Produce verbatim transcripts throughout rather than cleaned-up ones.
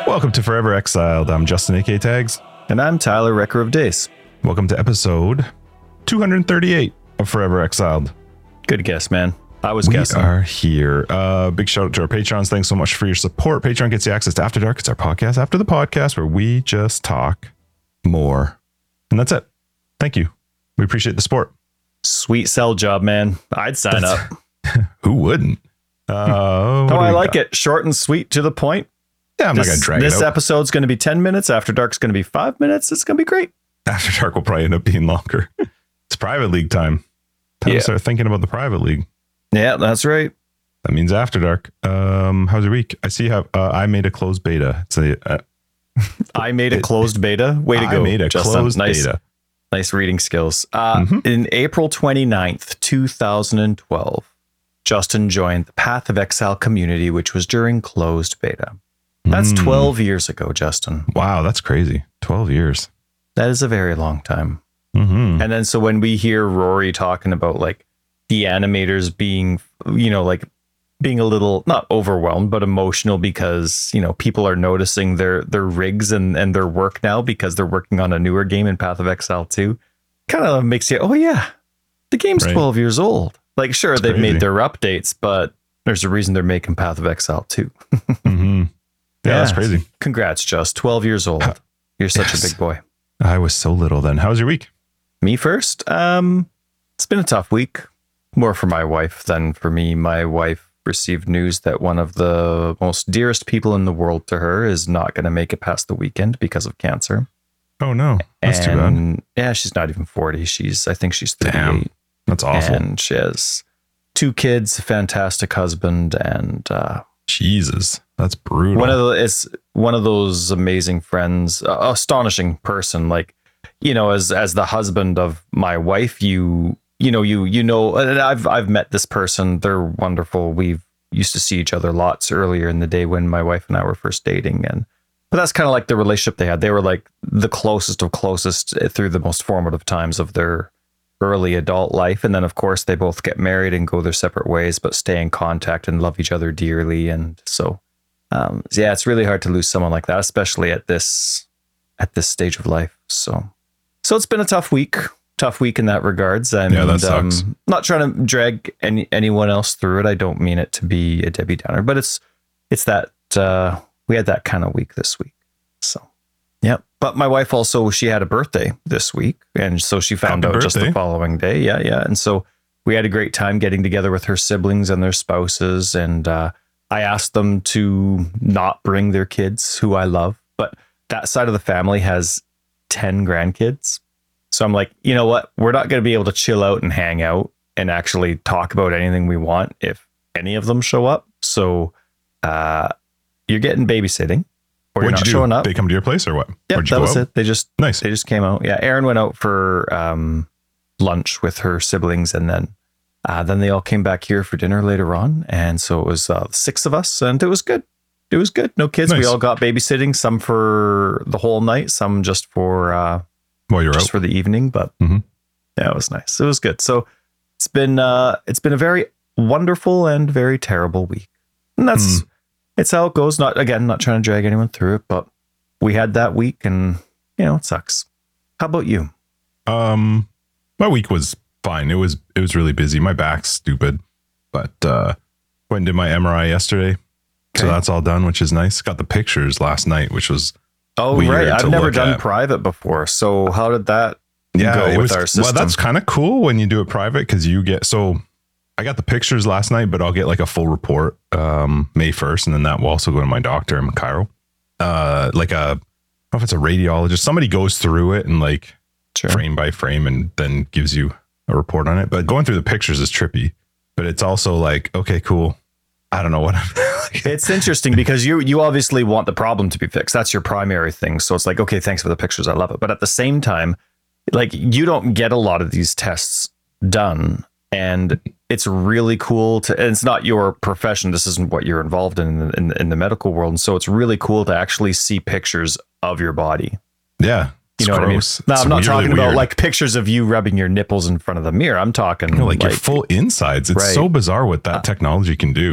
Welcome to Forever Exiled. I'm Justin, aka Tags. And I'm Tyler, Wrecker of Days. Welcome to episode two hundred thirty-eight of Forever Exiled. Good guess, man. I was we guessing. We are here. Uh, big shout out to our Patrons. Thanks so much for your support. Patreon gets you access to After Dark. It's our podcast after the podcast where we just talk more. And that's it. Thank you. We appreciate the support. Sweet sell job, man. I'd sign That's, up. Who wouldn't? Uh, oh, I like got? it. Short and sweet to the point. Yeah, I'm this, not going to drag it This out. episode's going to be ten minutes. After Dark's going to be five minutes. It's going to be great. After Dark will probably end up being longer. It's private league time. Time yeah. to start thinking about the private league. Yeah, that's right. That means After Dark. Um, how's your week? I see how uh, I made a closed beta. It's a, uh, I made a closed beta. Way to I go. I made a Justin. closed nice, beta. Nice reading skills. Uh, Mm-hmm. In April twenty-ninth, two thousand twelve, Justin joined the Path of Exile community, which was during closed beta. That's Mm. twelve years ago, Justin. Wow, that's crazy. twelve years. That is a very long time. Mm-hmm. And then so when we hear Rory talking about like the animators being, you know, like being a little not overwhelmed, but emotional because, you know, people are noticing their their rigs and, and their work now because they're working on a newer game in Path of Exile two, kind of makes you, oh, yeah, the game's Right. twelve years old. Like, sure, It's they've crazy. made their updates, but there's a reason they're making Path of Exile two. Mm-hmm. Yeah, Yeah. that's crazy. Congrats, Just. twelve years old. You're such Yes. a big boy. I was so little then. How was your week? Me first. Um, it's been a tough week, more for my wife than for me. My wife received news that one of the most dearest people in the world to her is not going to make it past the weekend because of cancer. Oh, no. That's too bad. And yeah, she's not even forty. She's, I think she's thirty-eight. Damn. That's awful. And she has two kids, a fantastic husband, and uh, Jesus. That's brutal. one of the it's one of those amazing friends, uh, astonishing person. Like, you know, as as the husband of my wife, you you know you you know, and I've I've met this person. They're wonderful. We've used to see each other lots earlier in the day when my wife and I were first dating, and but that's kind of like the relationship they had. They were like the closest of closest through the most formative times of their early adult life, and then of course they both get married and go their separate ways, but stay in contact and love each other dearly. And so um yeah, it's really hard to lose someone like that, especially at this at this stage of life. So so it's been a tough week tough week in that regards. I mean, Yeah, that sucks. um, not trying to drag any anyone else through it. I don't mean it to be a Debbie Downer, but it's it's that uh we had that kind of week this week. So yeah, but my wife also, she had a birthday this week, and so she found Happy out just birthday. the following day. Yeah, yeah. And so we had a great time getting together with her siblings and their spouses, and uh, I asked them to not bring their kids, who I love, but that side of the family has ten grandkids. So I'm like, you know what? We're not going to be able to chill out and hang out and actually talk about anything we want if any of them show up. So uh, you're getting babysitting. Or you're What'd not you do? showing up. They come to your place or what? Yeah, Where'd you that go was out? it. They just Nice. they just came out. Yeah, Erin went out for um, lunch with her siblings, and then uh, then they all came back here for dinner later on. And so it was uh, six of us, and it was good. It was good. No kids. Nice. We all got babysitting. Some for the whole night. Some just for uh, While you're just out. for the evening. But Mhm. yeah, it was nice. It was good. So it's been uh, it's been a very wonderful and very terrible week. And that's Hmm. it's how it goes. Not again, not trying to drag anyone through it, but we had that week, and you know, it sucks. How about you? Um, my week was fine. It was it was really busy. My back's stupid, but uh, went and did my M R I yesterday, so Okay. that's all done, which is nice. Got the pictures last night, which was Oh, Weird right. to I've never look done at. private before. So how did that yeah. go it with was, our system? well, that's kind of cool when you do it private because you get so. I got the pictures last night, but I'll get like a full report um, May first, and then that will also go to my doctor in Cairo. Uh, like a, I don't know if it's a radiologist. Somebody goes through it and like Sure. frame by frame and then gives you a report on it. But going through the pictures is trippy. But it's also like, okay, cool. I don't know what I'm It's interesting because you you obviously want the problem to be fixed. That's your primary thing. So it's like, okay, thanks for the pictures. I love it. But at the same time, like you don't get a lot of these tests done. And it's really cool to, and it's not your profession. This isn't what you're involved in, in in the medical world. And so it's really cool to actually see pictures of your body. Yeah. You know what gross. I mean? No, It's I'm not really talking about weird. like pictures of you rubbing your nipples in front of the mirror. I'm talking You know, like, your full insides. It's Right. so bizarre what that technology can do.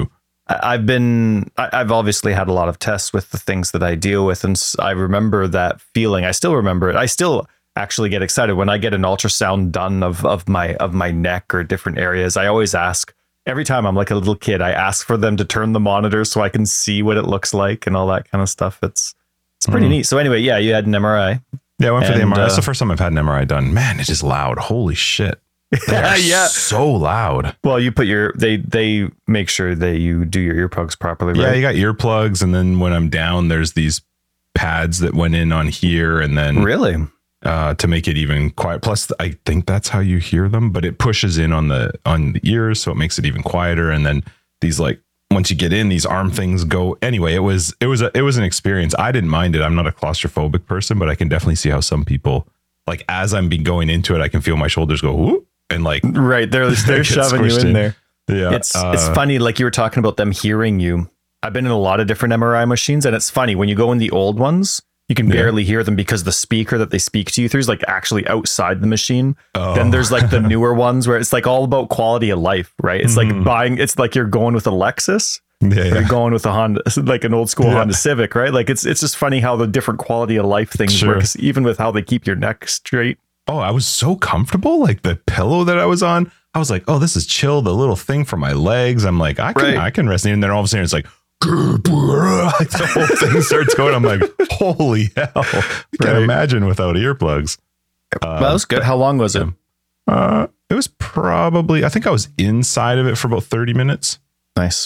I- I've been, I- I've obviously had a lot of tests with the things that I deal with. And s- I remember that feeling. I still remember it. I still actually get excited when I get an ultrasound done of, of my, of my neck or different areas. I always ask every time I'm like a little kid, I ask for them to turn the monitor so I can see what it looks like and all that kind of stuff. It's, it's pretty mm. neat. So anyway, yeah, you had an M R I. Yeah, I went for and, the M R I. Uh, That's the first time I've had an M R I done. Man, it is loud. Holy shit. Yeah, yeah, so loud. Well, you put your they they make sure that you do your earplugs properly, right? Yeah, you got earplugs, and then when I'm down, there's these pads that went in on here, and then really uh, to make it even quiet. Plus, I think that's how you hear them, but it pushes in on the on the ears, so it makes it even quieter. And then these like once you get in, these arm things go. Anyway, it was it was a it was an experience. I didn't mind it. I'm not a claustrophobic person, but I can definitely see how some people like as I'm be going into it, I can feel my shoulders go whoop. And like right they're they're shoving you in, in there. Yeah, it's uh, it's funny. Like you were talking about them hearing you. I've been in a lot of different M R I machines, and it's funny when you go in the old ones, you can barely yeah. hear them because the speaker that they speak to you through is like actually outside the machine. Oh. Then there's like the newer ones where it's like all about quality of life, right? It's mm. like buying. It's like you're going with a Lexus. Yeah, yeah. You're going with a Honda, like an old school yeah. Honda Civic, right? Like it's it's just funny how the different quality of life things sure. work, even with how they keep your neck straight. Oh, I was so comfortable. Like the pillow that I was on, I was like, oh, this is chill. The little thing for my legs. I'm like, I can, right. I can rest. And then all of a sudden it's like, like the whole thing starts going. I'm like, holy hell. I right. can't imagine without earplugs. Uh, that was good. How long was it? Uh, it was probably, I think I was inside of it for about thirty minutes. Nice.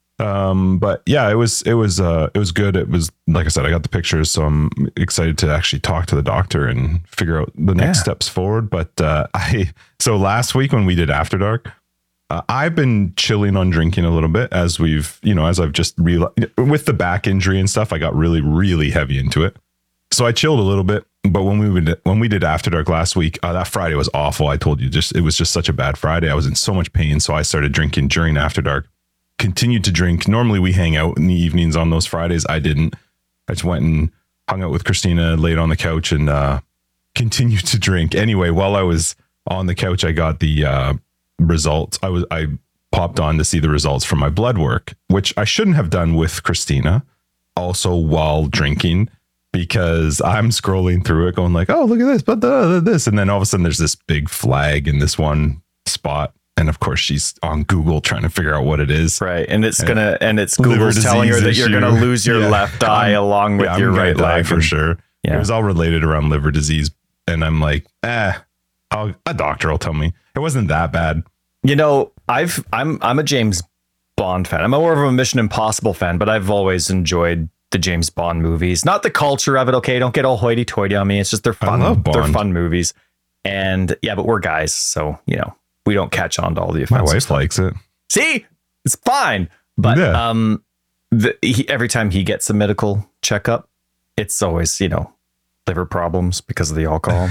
Um, but yeah, it was, it was, uh, it was good. It was, like I said, I got the pictures, so I'm excited to actually talk to the doctor and figure out the next yeah. steps forward. But, uh, I, so last week when we did After Dark, uh, I've been chilling on drinking a little bit as we've, you know, as I've just realized with the back injury and stuff, I got really, really heavy into it. So I chilled a little bit, but when we would, when we did After Dark last week, uh, that Friday was awful. I told you just, it was just such a bad Friday. I was in so much pain. So I started drinking during After Dark. Continued to drink. Normally we hang out in the evenings on those Fridays. I didn't. I just went and hung out with Christina, laid on the couch and uh, continued to drink. Anyway, while I was on the couch, I got the uh, results. I was I popped on to see the results from my blood work, which I shouldn't have done with Christina. Also while drinking, because I'm scrolling through it, going like, "Oh, look at this, but this," and then all of a sudden there's this big flag in this one spot. And of course, she's on Google trying to figure out what it is. Right. And it's and gonna, and it's Google's telling her that issue. You're going to lose your yeah. left eye um, along with yeah, your right leg for sure. Yeah. It was all related around liver disease. And I'm like, eh, I'll, a doctor will tell me. It wasn't that bad. You know, I've, I'm, I'm a James Bond fan. I'm more of a Mission Impossible fan, but I've always enjoyed the James Bond movies. Not the culture of it. Okay. Don't get all hoity toity on me. It's just they're fun. I love Bond. They're fun movies. And yeah, but we're guys. So, you know. We don't catch on to all the offensive My wife stuff. likes it. See, it's fine. But yeah. um, the, he, every time he gets a medical checkup, it's always, you know, liver problems because of the alcohol.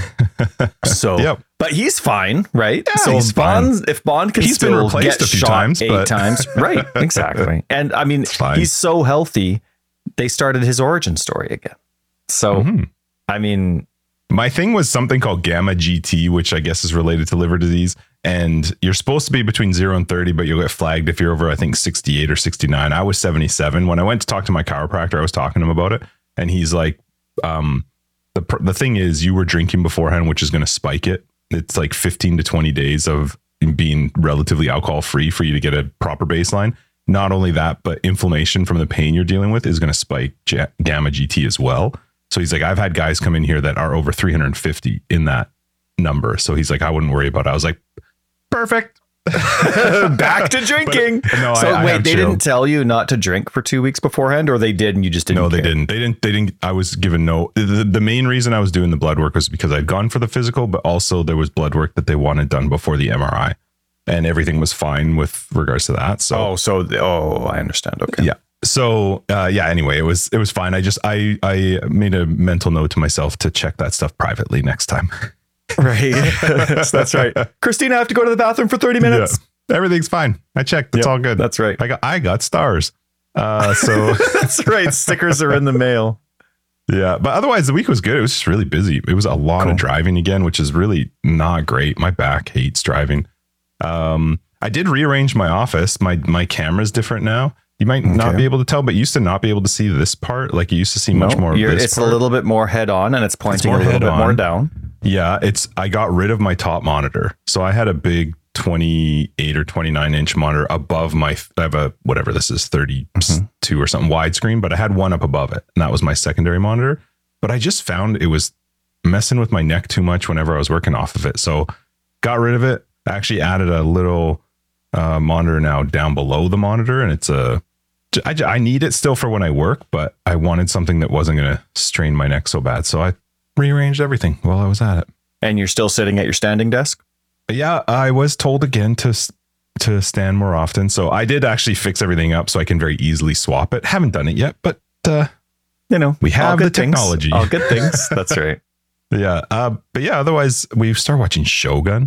So, yep. But he's fine, right? Yeah, so he's if Bond, fine. if Bond can he's still been replaced get a few shot times, eight but... times, right? Exactly. And I mean, he's so healthy. They started his origin story again. So, mm-hmm. I mean, my thing was something called Gamma G T, which I guess is related to liver disease. And you're supposed to be between zero and thirty, but you'll get flagged if you're over, I think, sixty-eight or sixty-nine. I was seventy-seven. When I went to talk to my chiropractor, I was talking to him about it. And he's like, um, the the thing is, you were drinking beforehand, which is going to spike it. It's like fifteen to twenty days of being relatively alcohol free for you to get a proper baseline. Not only that, but inflammation from the pain you're dealing with is going to spike G- Gamma G T as well. So he's like, I've had guys come in here that are over three hundred fifty in that number. So he's like, I wouldn't worry about it. I was like, perfect. Back to drinking. But, no, so I, wait, I they chilled. Didn't tell you not to drink for two weeks beforehand, or they did and you just didn't? No, they care? didn't. They didn't. They didn't. I was given no. The, the main reason I was doing the blood work was because I'd gone for the physical, but also there was blood work that they wanted done before the M R I, and everything was fine with regards to that. So, oh, so oh, I understand. Okay, yeah. So, uh, yeah. Anyway, it was it was fine. I just I I made a mental note to myself to check that stuff privately next time. Right. That's right. Christina, I have to go to the bathroom for thirty minutes. Yeah. Everything's fine. I checked. It's yep, all good. That's right. I got I got stars. Uh, so that's right. Stickers are in the mail. Yeah. But otherwise, the week was good. It was just really busy. It was a lot cool. of driving again, which is really not great. My back hates driving. Um, I did rearrange my office. My my camera's different now. You might not Okay. be able to tell, but you used to not be able to see this part. Like you used to see much No, more of you're- this It's part. a little bit more head on, and it's pointing more a little head bit more on. down. Yeah, it's I got rid of my top monitor. So I had a big twenty-eight or twenty-nine inch monitor above my I have a whatever this is thirty-two or something widescreen, but I had one up above it, and that was my secondary monitor. But I just found it was messing with my neck too much whenever I was working off of it. So got rid of it. I actually added a little uh, monitor now down below the monitor, and it's a I, I need it still for when I work, but I wanted something that wasn't going to strain my neck so bad. So I rearranged everything while I was at it. And you're still sitting at your standing desk? Yeah, I was told again to to stand more often. So I did actually fix everything up so I can very easily swap it. Haven't done it yet, but uh, You know, we all have the good things. technology. All good things. That's right. yeah. Uh, but yeah, otherwise we started watching Shogun.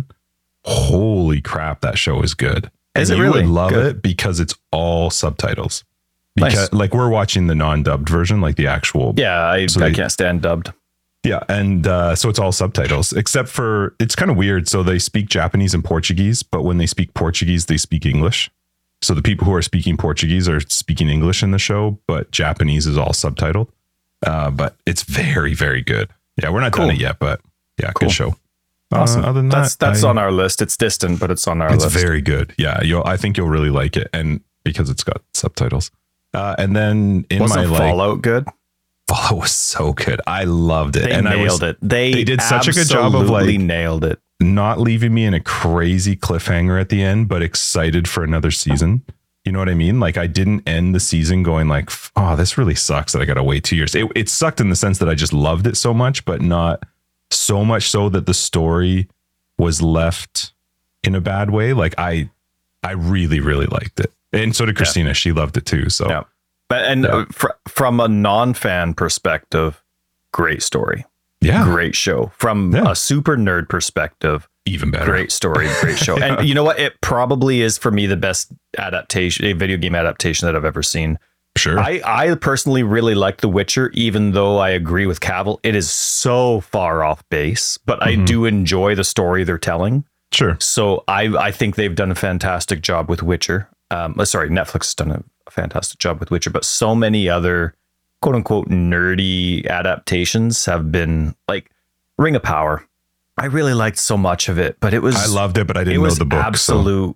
Holy crap, that show is good. Is And it you really? would love Good. it because it's all subtitles. Because Nice. like we're watching the non-dubbed version, like the actual Yeah, I, So I they- can't stand dubbed. Yeah, and uh, so it's all subtitles, except for it's kind of weird. So they speak Japanese and Portuguese, but when they speak Portuguese, they speak English. So the people who are speaking Portuguese are speaking English in the show, but Japanese is all subtitled. Uh, but it's very, very good. Yeah, we're not Cool. done it yet, but yeah, Cool. good show. Awesome. Uh, other than that's that, that's I- on our list. It's distant, but it's on our It's list. very good. Yeah, you'll. I think you'll really like it, and because it's got subtitles. Uh, and then in Wasn't my like, Fallout good? Fallout was so good. I loved it, They and I was nailed it. They, they did such a good job of, absolutely like- nailed it. not leaving me in a crazy cliffhanger at the end, but excited for another season. You know what I mean? Like I didn't end the season going like, oh, this really sucks that I got to wait two years. It, it sucked in the sense that I just loved it so much, but not so much so that the story was left in a bad way. Like I, I really, really liked it. And so did Christina. She loved it too. So Yeah. But and Yeah. uh, fr- from a non-fan perspective, great story, yeah, great show. From Yeah. a super nerd perspective, even better. great story, great show. Yeah. And you know what? It probably is for me the best adaptation, a video game adaptation that I've ever seen. Sure. I, I personally really like The Witcher, even though I agree with Cavill. It is so far off base, but I Mhm. do enjoy the story they're telling. sure. So I I think they've done a fantastic job with Witcher. Um, uh, sorry, Netflix has done a, a fantastic job with Witcher, but so many other quote unquote nerdy adaptations have been like Ring of Power. I really liked so much of it, but it was I loved it, but I it didn't know was the book. absolute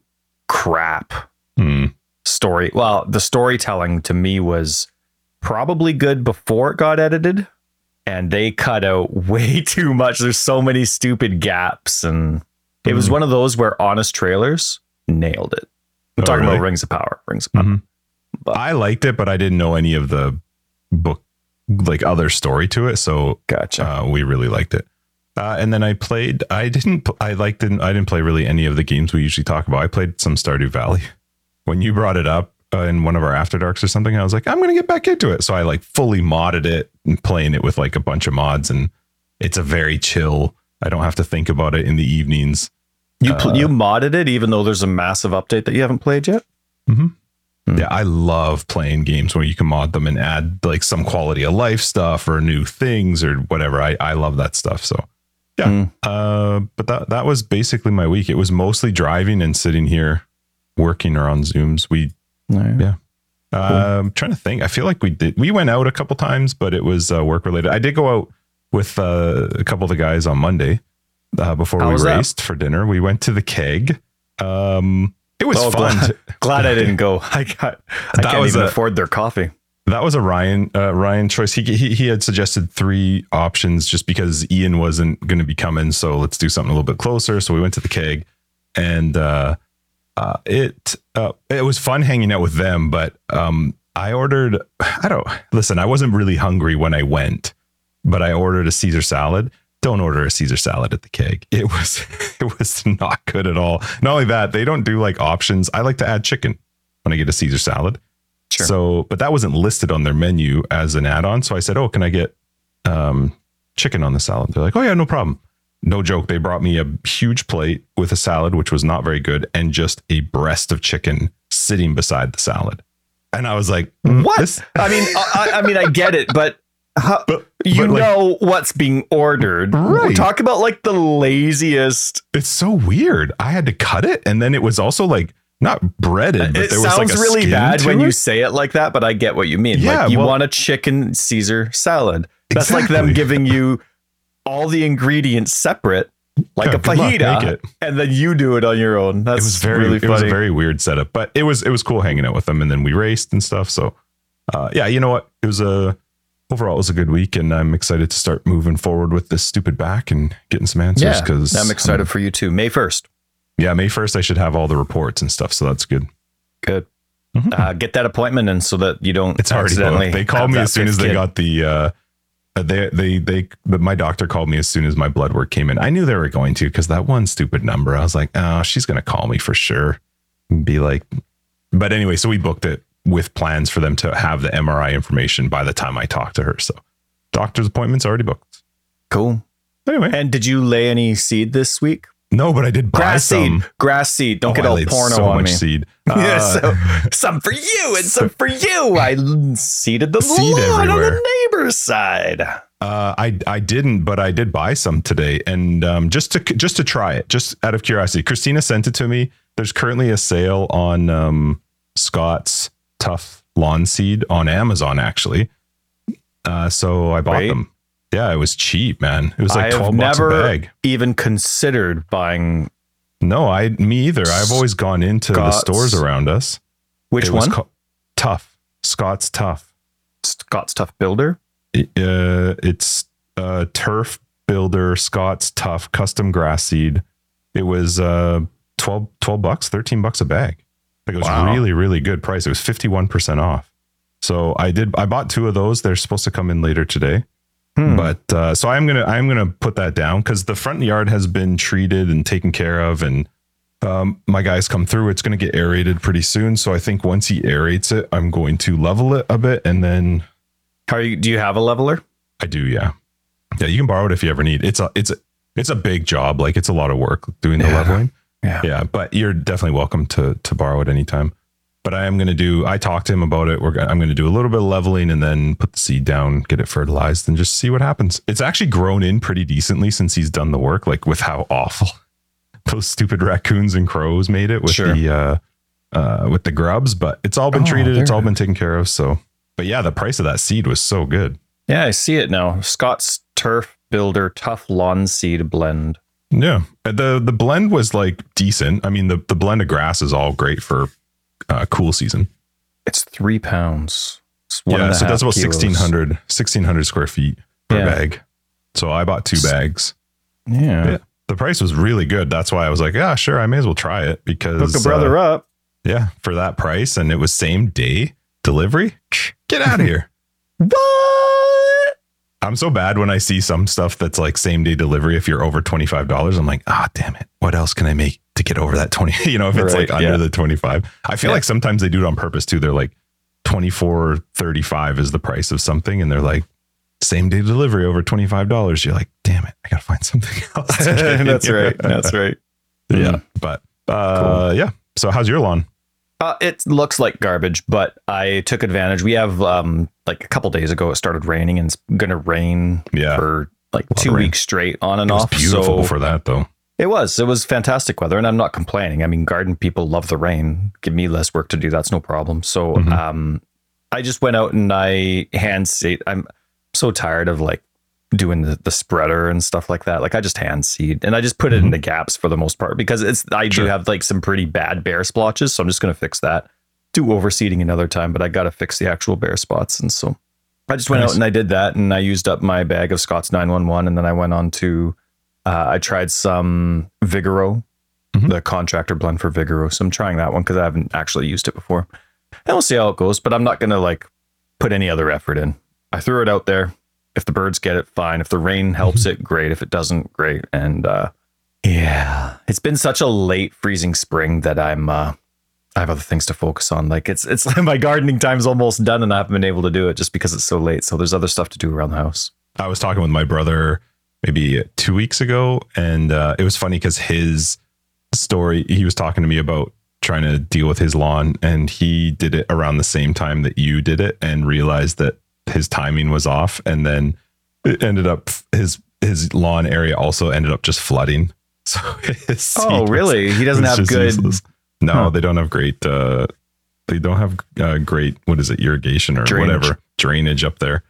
crap So. Hmm. story. Well, the storytelling to me was probably good before it got edited, and they cut out way too much. There's so many stupid gaps, and it was Mhm. one of those where Honest Trailers nailed it. I'm Oh, talking really? about Rings of Power. Rings of Power. Mhm. But- I liked it, but I didn't know any of the book, like other story to it. So Gotcha. uh, we really liked it. Uh, and then I played. I didn't. pl- I liked. Didn't. I didn't play really any of the games we usually talk about. I played some Stardew Valley. When you brought it up uh, in one of our After Darks or something, I was like, I'm going to get back into it. So I like fully modded it and playing it with like a bunch of mods, and it's a very chill. I don't have to think about it in the evenings. you pl- uh, you modded it, even though there's a massive update that you haven't played yet. Mhm. Hmm. Yeah, I love playing games where you can mod them and add like some quality of life stuff or new things or whatever. I, I love that stuff. So yeah. Hmm. Uh, but that that was basically my week. It was mostly driving and sitting here working or on Zooms. We Yeah. uh, I'm trying to think. I feel like we did we went out a couple times, but it was uh, work related. I did go out with uh, a couple of the guys on Monday uh, before How we was that? raced for dinner. We went to the Keg. Um, it was Oh, fun. glad, glad I didn't go. I got. I That can't was even a- afford their coffee. That was a Ryan uh, Ryan choice. He, he he had suggested three options just because Ian wasn't going to be coming. So let's do something a little bit closer. So we went to the Keg, and uh, uh, it uh, it was fun hanging out with them. But um, I ordered. I don't listen. I wasn't really hungry when I went, but I ordered a Caesar salad. Don't order a Caesar salad at the Keg. It was it was not good at all. Not only that, they don't do like options. I like to add chicken when I get a Caesar salad. Sure. So, but that wasn't listed on their menu as an add-on. So I said, "Oh, can I get um, chicken on the salad?" They're like, "Oh yeah, no problem." No joke. They brought me a huge plate with a salad, which was not very good, and just a breast of chicken sitting beside the salad. And I was like, mm, What? this- I mean, I, I mean, I get it, but how, But, you but, like, know what's being ordered. Right. Talk about like the laziest. it's so weird. I had to cut it, and then it was also like not breaded, but it there was sounds like a really skin bad to when it. you say it like that, but I get what you mean. Yeah, like you well- want a chicken Caesar salad. That's Exactly. like them giving you all the ingredients separate, like Yeah, a good luck, make fajita, it. and then you do it on your own. That's It was very, really it funny. was a very weird setup, but it was, it was cool hanging out with them, and then we raced and stuff. So, uh, yeah, you know what? It was a overall it was a good week, and I'm excited to start moving forward with this stupid back and getting some answers. yeah, Because I'm excited for you too. May first. Yeah, May first, I should have all the reports and stuff, so that's good. Good. Mhm. Uh, get that appointment in so that you don't It's already accidentally. booked. They called have me that as soon as fifth they kid. got the. Uh, they they they. But my doctor called me as soon as my blood work came in. I knew they were going to because that one stupid number. I was like, oh, she's gonna call me for sure. And be like, but anyway, so we booked it with plans for them to have the M R I information by the time I talk to her. So doctor's appointment's already booked. Cool. Anyway, And did you lay any seed this week? no, but I did buy Grass some. seed. Grass seed. Don't Oh, get I all laid porno so on much me. seed. Yeah, Uh, so some for you and some for you. I seeded the Seed lawn on everywhere. the neighbor's side. Uh, I I didn't, but I did buy some today, and um, just to just to try it, just out of curiosity. Christina sent it to me. There's currently a sale on um, Scott's Tough Lawn Seed on Amazon, actually. Uh, so I bought Right. them. Yeah, it was cheap, man. It was like I have twelve bucks a never bag. even considered buying No, I me either. I've always gone into the Scott's- stores around us. which It was one? ca- Tough Scott's Tough. Scott's Tough Builder. Uh, it's uh, Turf Builder Scott's Tough Custom Grass Seed. It was uh, twelve, twelve bucks, thirteen bucks a bag. Like it was Wow. really, really good price. It was fifty-one percent off. So I did, I bought two of those. They're supposed to come in later today. Hmm. But uh, so I'm gonna I'm gonna put that down because the front yard has been treated and taken care of, and um, my guys come through. It's gonna get aerated pretty soon. So I think once he aerates it, I'm going to level it a bit, and then How you, do you have a leveler? I do, yeah, yeah. You can borrow it if you ever need. It's a it's a it's a big job. Like it's a lot of work doing the Yeah. leveling. Yeah. Yeah, but you're definitely welcome to to borrow it anytime. But I am going to do, I talked to him about it. We're gonna, I'm going to do a little bit of leveling and then put the seed down, get it fertilized, and just see what happens. It's actually grown in pretty decently since he's done the work, like with how awful those stupid raccoons and crows made it with Sure. the, uh, uh, with the grubs, but it's all been Oh, treated. It's there. all been taken care of. So, but yeah, the price of that seed was so good. Yeah, I see it now. Scott's Turf Builder Tough Lawn Seed Blend. Yeah. The, the blend was like decent. I mean, the, the blend of grass is all great for uh, cool season. It's three pounds. It's one Yeah, and a so that's half about kilos. sixteen hundred, sixteen hundred square feet per Yeah. bag. So I bought two bags. Yeah. Yeah. The price was really good. That's why I was like, yeah, sure, I may as well try it because Hook a brother uh, up. yeah, for that price, and it was same day delivery. Get out of here. What? I'm so bad when I see some stuff that's like same day delivery. If you're over twenty-five dollars, I'm like, ah, damn it. What else can I make to get over that twenty? You know, if it's Right, like under yeah. the twenty-five, I feel Yeah. like sometimes they do it on purpose too. They're like twenty-four thirty-five is the price of something. And they're like same day delivery over twenty-five dollars. You're like, damn it. I got to find something else. to get in That's here." right. That's right. Yeah. Mm. But uh, yeah. So how's your lawn? Uh, it looks like garbage, but I took advantage. We have um like a couple days ago, it started raining and it's gonna rain Yeah. for like lot of two rain. weeks straight on and It was off. beautiful So for that though. it was. It was fantastic weather, and I'm not complaining. I mean, garden people love the rain. Give me less work to do. That's no problem. So Mhm. um, I just went out and I hand seed. I'm so tired of like doing the, the spreader and stuff like that. Like I just hand seed and I just put it Mhm. in the gaps for the most part because it's I Sure. do have like some pretty bad bare splotches. So I'm just gonna fix that. Do overseeding another time, but I got to fix the actual bare spots. And so I just went Nice. out and I did that, and I used up my bag of Scott's nine one one, and then I went on to uh, I tried some Vigoro, Mhm. the contractor blend for Vigoro. So I'm trying that one because I haven't actually used it before, and we'll see how it goes. But I'm not gonna like put any other effort in. I threw it out there. If the birds get it, fine. If the rain helps it, great. If it doesn't, great. And uh, yeah, it's been such a late freezing spring that I'm. Uh, I have other things to focus on. Like it's it's like my gardening time's almost done, and I haven't been able to do it just because it's so late. So there's other stuff to do around the house. I was talking with my brother maybe two weeks ago, and uh, it was funny because his story, he was talking to me about trying to deal with his lawn, and he did it around the same time that you did it and realized that his timing was off. And then it ended up his, his lawn area also ended up just flooding. So his Oh, seed really? He doesn't was have just good useless. No, Huh. they don't have great. Uh, they don't have uh, great. What is it? Irrigation or Drainage. whatever drainage up there.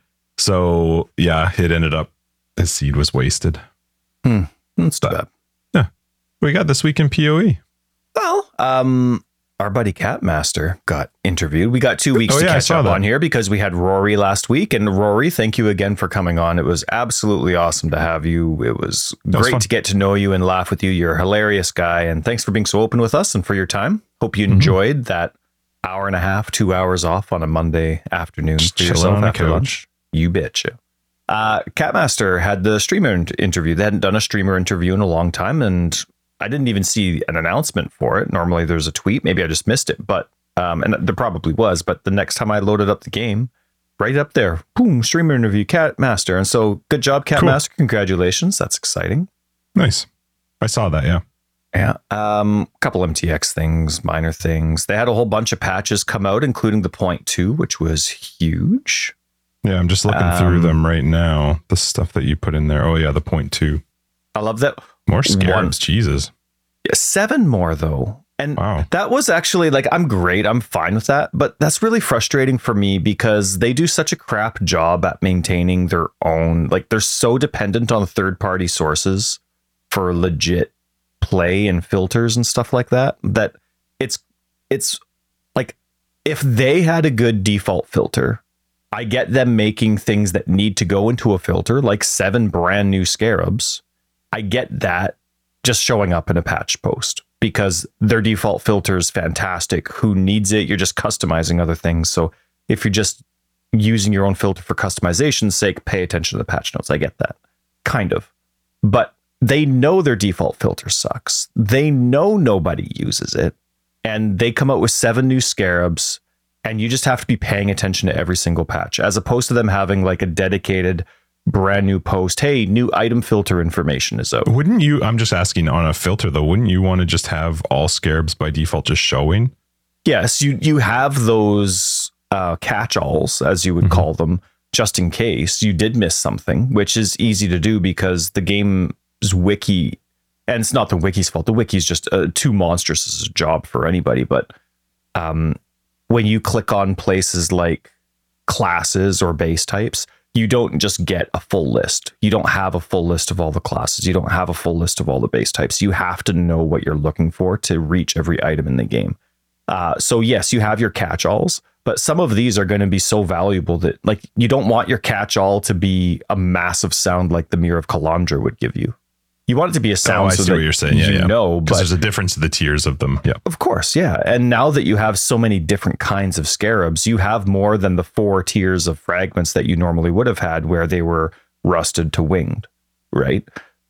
So yeah, it ended up his seed was wasted. Hmm. That's too bad. Yeah, we got this week in P O E. Well, um, our buddy Catmaster got interviewed. We got two weeks Oh, to yeah, I catch saw up that. on here because we had Rory last week. And Rory, thank you again for coming on. It was absolutely awesome to have you. It was That was great fun. to get to know you and laugh with you. You're a hilarious guy. And thanks for being so open with us and for your time. Hope you Mhm. enjoyed that hour and a half, two hours off on a Monday afternoon Just for chilling yourself on the after couch. lunch. You betcha. Uh, Catmaster had the streamer in- interview. They hadn't done a streamer interview in a long time, and I didn't even see an announcement for it. Normally there's a tweet. Maybe I just missed it, but um, and there probably was. But the next time I loaded up the game, right up there, boom, streamer interview, Catmaster. And so good job, Catmaster. Cool. Congratulations. That's exciting. Nice. I saw that. Yeah. Yeah. Um, a couple M T X things, minor things. They had a whole bunch of patches come out, including the point two, which was huge. Yeah. I'm just looking Um, through them right now. The stuff that you put in there. Oh yeah, the point two. I love that. More scarabs. Jesus. Seven more though. And Wow. that was actually like, I'm great. I'm fine with that. But that's really frustrating for me because they do such a crap job at maintaining their own. Like they're so dependent on third party sources for legit play and filters and stuff like that, that it's, it's like if they had a good default filter, I get them making things that need to go into a filter, like seven brand new scarabs. I get that just showing up in a patch post because their default filter is fantastic. Who needs it? You're just customizing other things. So if you're just using your own filter for customization's sake, pay attention to the patch notes. I get that. Kind of. But they know their default filter sucks. They know nobody uses it. And they come out with seven new scarabs, and you just have to be paying attention to every single patch, as opposed to them having like a dedicated brand new post. Hey, new item filter information is out. Wouldn't you? I'm just asking on a filter though. Wouldn't you want to just have all scarabs by default just showing? Yes, you you have those uh, catch-alls, as you would Mhm. call them, just in case you did miss something, which is easy to do because the game's wiki, and it's not the wiki's fault. The wiki's just uh, too monstrous as a job for anybody. But um, when you click on places like classes or base types, you don't just get a full list. You don't have a full list of all the classes. You don't have a full list of all the base types. You have to know what you're looking for to reach every item in the game. Uh, so yes, you have your catch-alls, but some of these are going to be so valuable that like you don't want your catch-all to be a massive sound like the Mirror of Kalandra would give you. You want it to be a sound Oh, I so see that what you're saying. Yeah, you yeah. know, Because but there's a difference to the tiers of them. Yeah. of course, yeah. And now that you have so many different kinds of scarabs, you have more than the four tiers of fragments that you normally would have had where they were rusted to winged, right?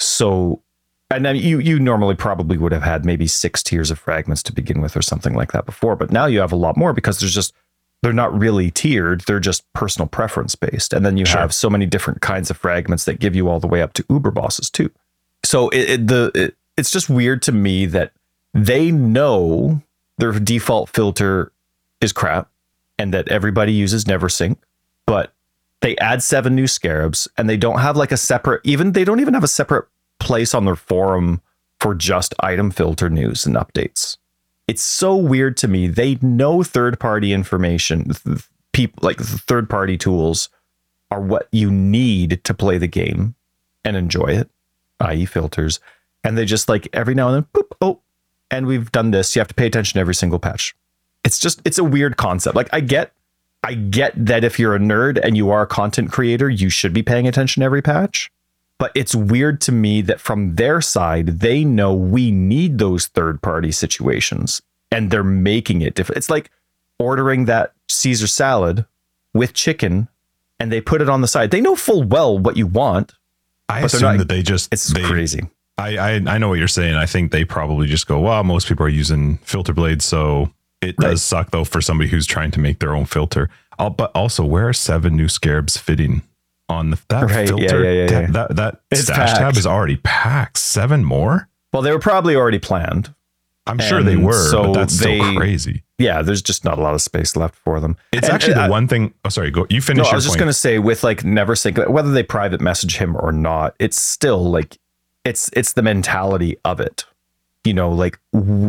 So, and then you you normally probably would have had maybe six tiers of fragments to begin with or something like that before, but now you have a lot more because there's just, they're not really tiered, they're just personal preference based. And then you Sure. have so many different kinds of fragments that give you all the way up to uber bosses too. So it, it the it, it's just weird to me that they know their default filter is crap and that everybody uses NeverSync, but they add seven new scarabs and they don't have like a separate, even they don't even have a separate place on their forum for just item filter news and updates. It's so weird to me. They know third-party information, th- people like the third-party tools are what you need to play the game and enjoy it, that is filters. And they just like every now and then, boop, oh, and we've done this. You have to pay attention to every single patch. It's just, it's a weird concept. Like I get, I get that if you're a nerd and you are a content creator, you should be paying attention to every patch. But it's weird to me that from their side, they know we need those third party situations and they're making it different. It's like ordering that Caesar salad with chicken and they put it on the side. They know full well what you want. I But they're assume not- that they just, It's they, crazy. I, I I know what you're saying. I think they probably just go, well, most people are using filter blades, so it does Right. suck though for somebody who's trying to make their own filter. I'll, but also, where are seven new scarabs fitting on the, that Right, yeah, filter? yeah, yeah, that, yeah. that that It's stash tab packed. is already packed. Seven more? Well, they were probably already planned. I'm sure they And were, so but that's they- still crazy. Yeah, there's just not a lot of space left for them. It's And- actually and the I- one thing. Oh, sorry. Go. You finish No, I your was just point. going to say with like NeverSync, whether they private message him or not, it's still like, it's, it's the mentality of it, you know, like w-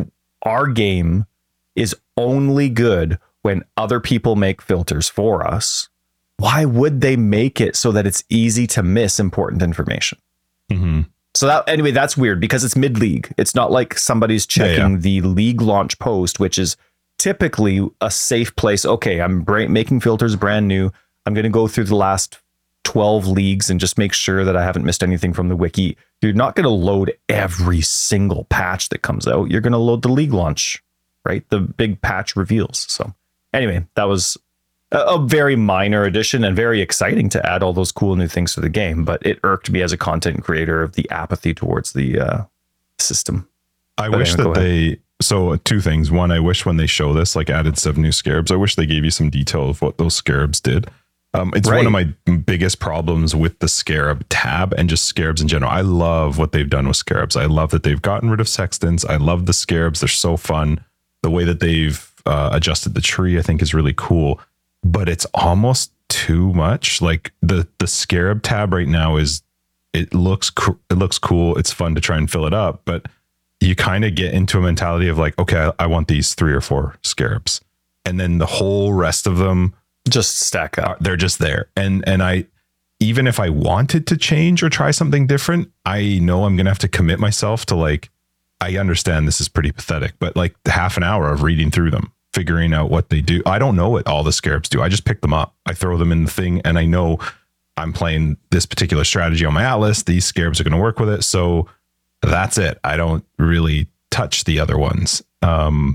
our game is only good when other people make filters for us, why would they make it so that it's easy to miss important information? Mm-hmm. So that anyway, that's weird because it's mid-league. It's not like somebody's checking yeah, yeah. the league launch post, which is typically a safe place. Okay, I'm bra- making filters brand new. I'm going to go through the last twelve leagues and just make sure that I haven't missed anything from the wiki. You're not going to load every single patch that comes out. You're going to load the league launch, right? The big patch reveals. So anyway, that was a, a very minor addition and very exciting to add all those cool new things to the game. But it irked me as a content creator of the apathy towards the uh, system. I but wish anyway, that they... So two things. One, I wish when they show this, like added seven new scarabs, I wish they gave you some detail of what those scarabs did. Um, it's right. one of my biggest problems with the Scarab tab and just scarabs in general. I love what they've done with scarabs. I love that they've gotten rid of sextants. I love the scarabs. They're so fun. The way that they've uh, adjusted the tree, I think, is really cool. But it's almost too much. Like the the scarab tab right now is, it looks co- it looks cool. It's fun to try and fill it up, but you kind of get into a mentality of like, okay, I, I want these three or four scarabs, and then the whole rest of them just stack up. They're just there. And and I, even if I wanted to change or try something different, I know I'm going to have to commit myself to like, I understand this is pretty pathetic, but like half an hour of reading through them, figuring out what they do. I don't know what all the scarabs do. I just pick them up. I throw them in the thing and I know I'm playing this particular strategy on my Atlas. These scarabs are going to work with it. So that's it. I don't really touch the other ones. Um,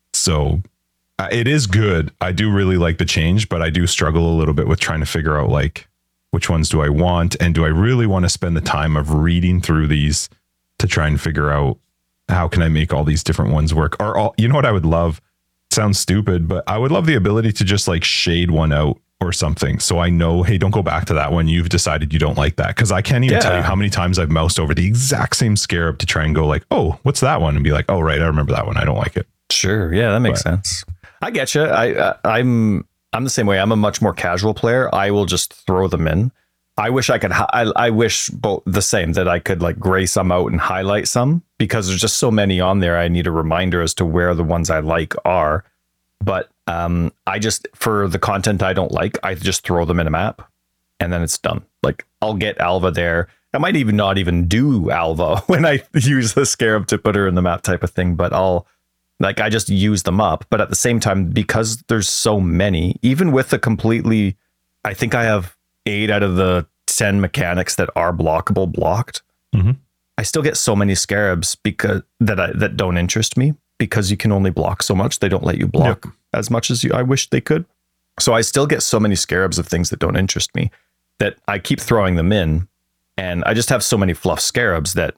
so it is good. I do really like the change, but I do struggle a little bit with trying to figure out like which ones do I want, and do I really want to spend the time of reading through these to try and figure out how can I make all these different ones work? Or all, you know what I would love? It sounds stupid, but I would love the ability to just like shade one out or something, so I know, hey, don't go back to that one. You've decided you don't like that, because I can't even yeah. tell you how many times I've moused over the exact same scarab to try and go like, oh, what's that one? And be like, oh, right, I remember that one. I don't like it. Sure, yeah, that makes but, sense. I get you. I, I I'm I'm the same way. I'm a much more casual player. I will just throw them in. I wish I could. I I wish both the same, that I could like gray some out and highlight some, because there's just so many on there. I need a reminder as to where the ones I like are. But um, I just, for the content I don't like, I just throw them in a map, and then it's done. Like I'll get Alva there. I might even not even do Alva when I use the scarab to put her in the map type of thing. But I'll. Like I just use them up, but at the same time, because there's so many, even with the completely, I think I have eight out of the ten mechanics that are blockable blocked. Mm-hmm. I still get so many scarabs because that I, that don't interest me, because you can only block so much. They don't let you block yep. as much as you, I wish they could. So I still get so many scarabs of things that don't interest me that I keep throwing them in, and I just have so many fluff scarabs that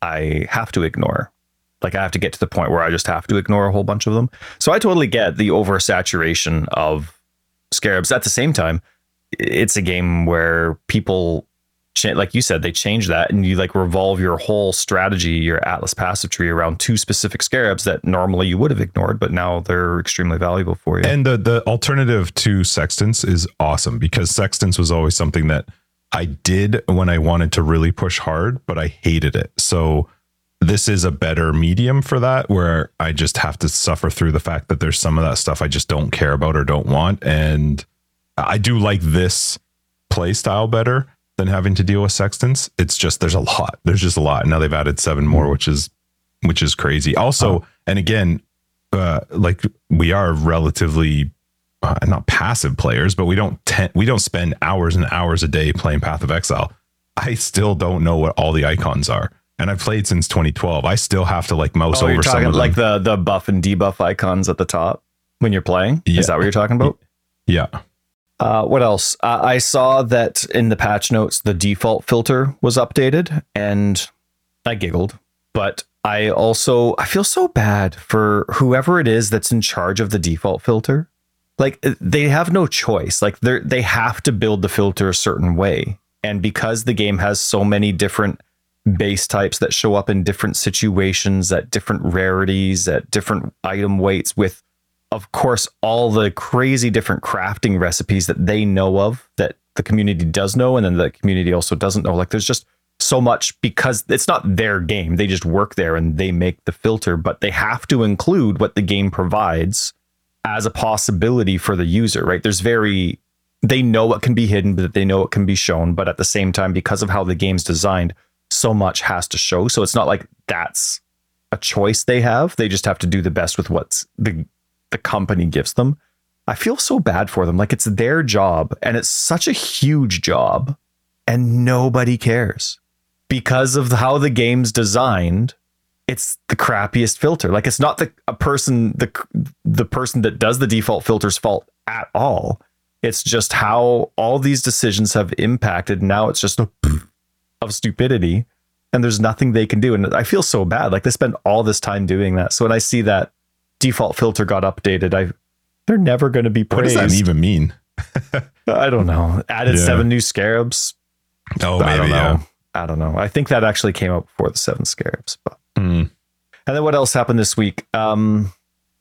I have to ignore. Like I have to get to the point where I just have to ignore a whole bunch of them. So I totally get the oversaturation of scarabs. At the same time, it's a game where people, cha- like you said, they change that, and you like revolve your whole strategy, your Atlas passive tree, around two specific scarabs that normally you would have ignored, but now they're extremely valuable for you. And the the alternative to sextants is awesome, because sextants was always something that I did when I wanted to really push hard, but I hated it. So this is a better medium for that, where I just have to suffer through the fact that there's some of that stuff I just don't care about or don't want. And I do like this play style better than having to deal with sextants. It's just, there's a lot, there's just a lot. Now they've added seven more, which is, which is crazy. Also, oh. and again, uh, like we are relatively uh, not passive players, but we don't tend, we don't spend hours and hours a day playing Path of Exile. I still don't know what all the icons are. And I've played since twenty twelve. I still have to like mouse oh, over you're talking some of them. Like the the buff and debuff icons at the top when you're playing. Yeah. Is that what you're talking about? Yeah. Uh, what else? Uh, I saw that in the patch notes, the default filter was updated, and I giggled. But I also, I feel so bad for whoever it is that's in charge of the default filter. Like they have no choice. Like they they have to build the filter a certain way. And because the game has so many different base types that show up in different situations, at different rarities, at different item weights, with of course all the crazy different crafting recipes that they know of, that the community does know, and then the community also doesn't know. Like there's just so much because it's not their game. They just work there and they make the filter, but they have to include what the game provides as a possibility for the user, right? There's very, they know what can be hidden, but they know what can be shown. But at the same time, because of how the game's designed, so much has to show. So it's not like that's a choice they have. They just have to do the best with what's the, the company gives them. I feel so bad for them. Like, it's their job and it's such a huge job and nobody cares because of how the game's designed. It's the crappiest filter. Like, it's not the a person, the, the person that does the default filter's fault at all. It's just how all these decisions have impacted. Now it's just a of stupidity and there's nothing they can do. And I feel so bad. Like, they spend all this time doing that. So when I see that default filter got updated, I, they're never going to be praised. What does that even mean? I don't know. Added yeah. seven new scarabs. Oh, maybe, I don't know. yeah. I don't know. I think that actually came out before the seven scarabs. But mm. And then what else happened this week? Um,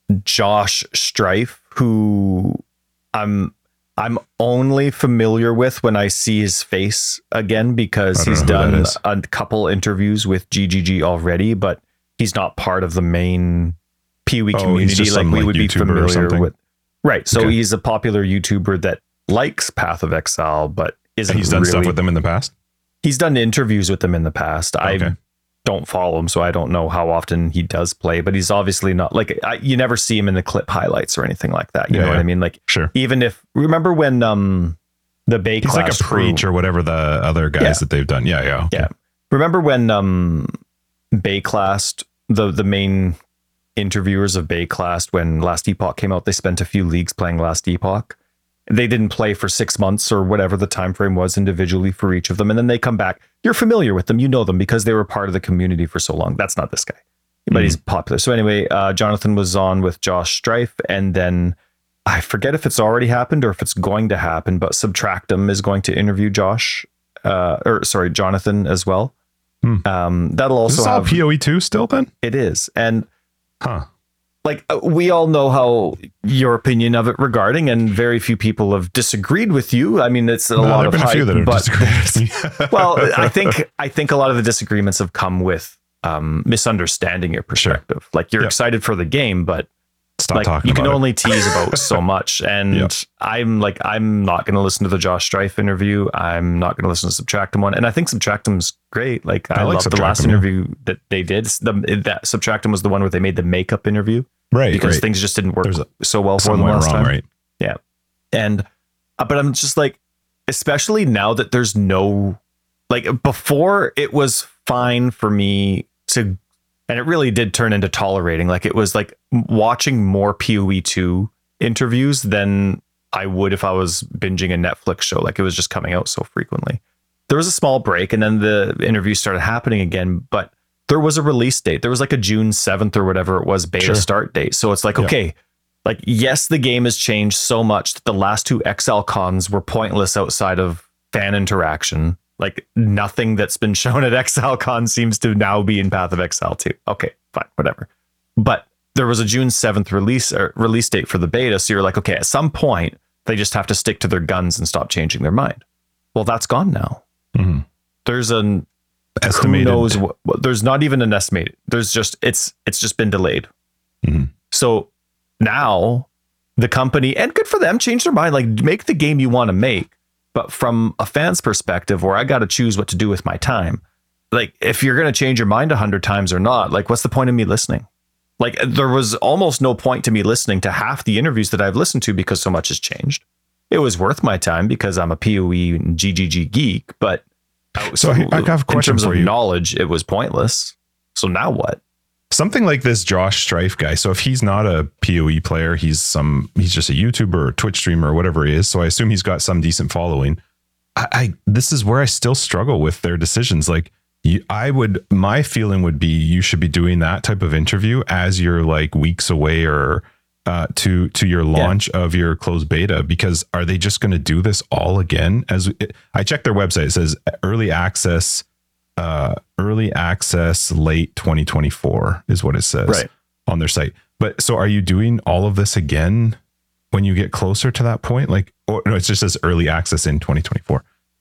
Josh Strife, who I'm I'm only familiar with when I see his face again, because he's done a couple interviews with G G G already, but he's not part of the main P W E oh, community like some, we like, would YouTuber be familiar with. Right. So okay. he's a popular YouTuber that likes Path of Exile, but isn't He's done really, stuff with them in the past? He's done interviews with them in the past. Okay. I don't follow him, so I don't know how often he does play, but he's obviously not like, I, you never see him in the clip highlights or anything like that. You yeah, know yeah. what I mean? Like, sure. Even if, remember when um the Bay He's like a Preach crew, or whatever the other guys yeah. that they've done. Yeah, yeah. Okay. Yeah. Remember when um Bay Class, the the main interviewers of Bay Class, when Last Epoch came out, they spent a few leagues playing Last Epoch. They didn't play for six months or whatever the time frame was individually for each of them, and then they come back. You're familiar with them, you know them because they were part of the community for so long. That's not this guy, but mm-hmm. he's popular. So anyway, uh, Jonathan was on with Josh Strife, and then I forget if it's already happened or if it's going to happen, but Subtractum is going to interview Josh, uh, or sorry, Jonathan as well. Hmm. Um, that'll also is this have all P O E two still then? It is, and huh. Like, we all know how your opinion of it regarding, and very few people have disagreed with you. I mean, it's a no, lot of been hype, a few that have but disagreed with me. well, I think I think a lot of the disagreements have come with um, misunderstanding your perspective. Sure. Like, you're yep. excited for the game, but Stop like, talking you can about only it. tease about so much. And yep. I'm like, I'm not going to listen to the Josh Strife interview. I'm not going to listen to Subtractum one. And I think Subtractum's great. Like, I, I like love the last interview yeah. that they did. The, that Subtractum was the one where they made the makeup interview. Right. Because right. things just didn't work a, so well for them last wrong, time. Right. Yeah. And, uh, but I'm just like, especially now that there's no, like, before it was fine for me to, and it really did turn into tolerating. Like, it was like watching more P O E two interviews than I would if I was binging a Netflix show. Like, it was just coming out so frequently. There was a small break and then the interviews started happening again, but there was a release date. There was like a June seventh or whatever it was beta sure. start date. So it's like, yeah. okay, like, yes, the game has changed so much that the last two X L cons were pointless outside of fan interaction. Like, nothing that's been shown at X L Con seems to now be in Path of Exile two. Okay, fine, whatever. But there was a June seventh release or release date for the beta. So you're like, okay, at some point they just have to stick to their guns and stop changing their mind. Well, that's gone now. Mm-hmm. There's an estimated. Who knows what, there's not even an estimated. There's just it's it's just been delayed. Mm-hmm. So now the company, and good for them, change their mind. Like, make the game you want to make, but from a fan's perspective, where I got to choose what to do with my time. Like, if you're going to change your mind a hundred times or not, like, what's the point of me listening? Like, there was almost no point to me listening to half the interviews that I've listened to because so much has changed. It was worth my time because I'm a P O E and G G G geek, but so I, I have a question in terms for of you. Knowledge, it was pointless. So now what? Something like this Josh Strife guy. So if he's not a P O E player, he's some he's just a YouTuber or Twitch streamer or whatever he is. So I assume he's got some decent following. I, I this is where I still struggle with their decisions. Like, you, I would, my feeling would be you should be doing that type of interview as you're like weeks away or uh, to to your launch yeah. of your closed beta, because are they just going to do this all again? As it, I checked their website, it says early access, uh, early access late twenty twenty-four is what it says right. on their site. But so are you doing all of this again when you get closer to that point? Like, or no, it just says early access in twenty twenty-four. Uh,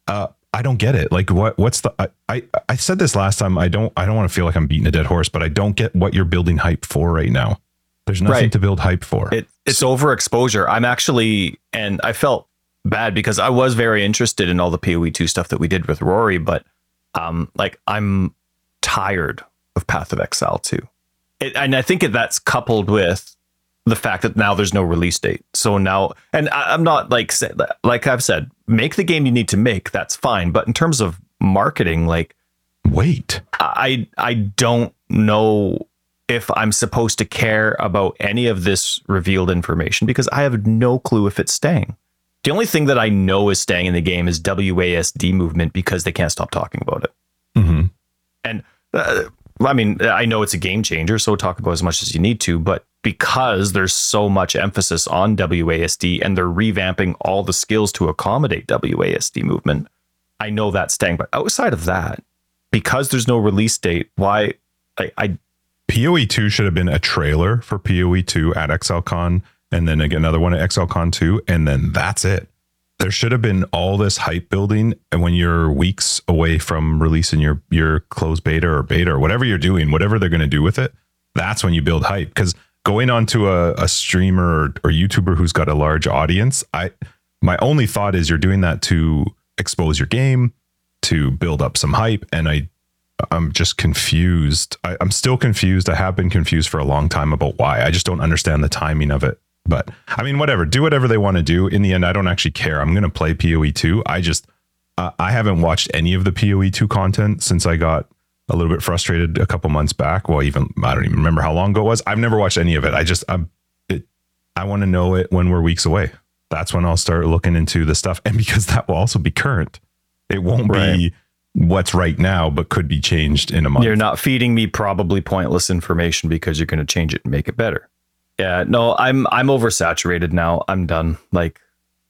I don't get it. Like what what's the I, I I said this last time. I don't I don't want to feel like I'm beating a dead horse, but I don't get what you're building hype for right now. There's nothing right. to build hype for. It, it's overexposure. I'm actually, and I felt bad because I was very interested in all the P O E two stuff that we did with Rory, but um, like I'm tired of Path of Exile two. It, and I think that's coupled with the fact that now there's no release date. So now, and I, I'm not like, like I've said, make the game you need to make. That's fine. But in terms of marketing, like, wait, I, I don't know if I'm supposed to care about any of this revealed information because I have no clue if it's staying. The only thing that I know is staying in the game is W A S D movement because they can't stop talking about it. Mm-hmm. And uh, I mean, I know it's a game changer, so talk about as much as you need to, but because there's so much emphasis on W A S D and they're revamping all the skills to accommodate W A S D movement, I know that's staying. But outside of that, because there's no release date, why I, I P O E two should have been a trailer for P O E two at XLCon, and then again, another one at XLCon two, and then that's it. There should have been all this hype building, and when you're weeks away from releasing your your closed beta or beta or whatever you're doing, whatever they're going to do with it, that's when you build hype. Because going on to a, a streamer or, or YouTuber who's got a large audience, I my only thought is you're doing that to expose your game, to build up some hype, and I. I'm just confused. I, I'm still confused. I have been confused for a long time about why. I just don't understand the timing of it. But I mean, whatever, do whatever they want to do. In the end, I don't actually care. I'm going to play P O E two. I just, uh, I haven't watched any of the P O E two content since I got a little bit frustrated a couple months back. Well, even, I don't even remember how long ago it was. I've never watched any of it. I just, I'm, it, I want to know it when we're weeks away. That's when I'll start looking into the stuff. And because that will also be current. It won't right. be what's right now, but could be changed in a month. You're not feeding me probably pointless information because you're going to change it and make it better. Yeah, no, I'm I'm oversaturated now. I'm done. Like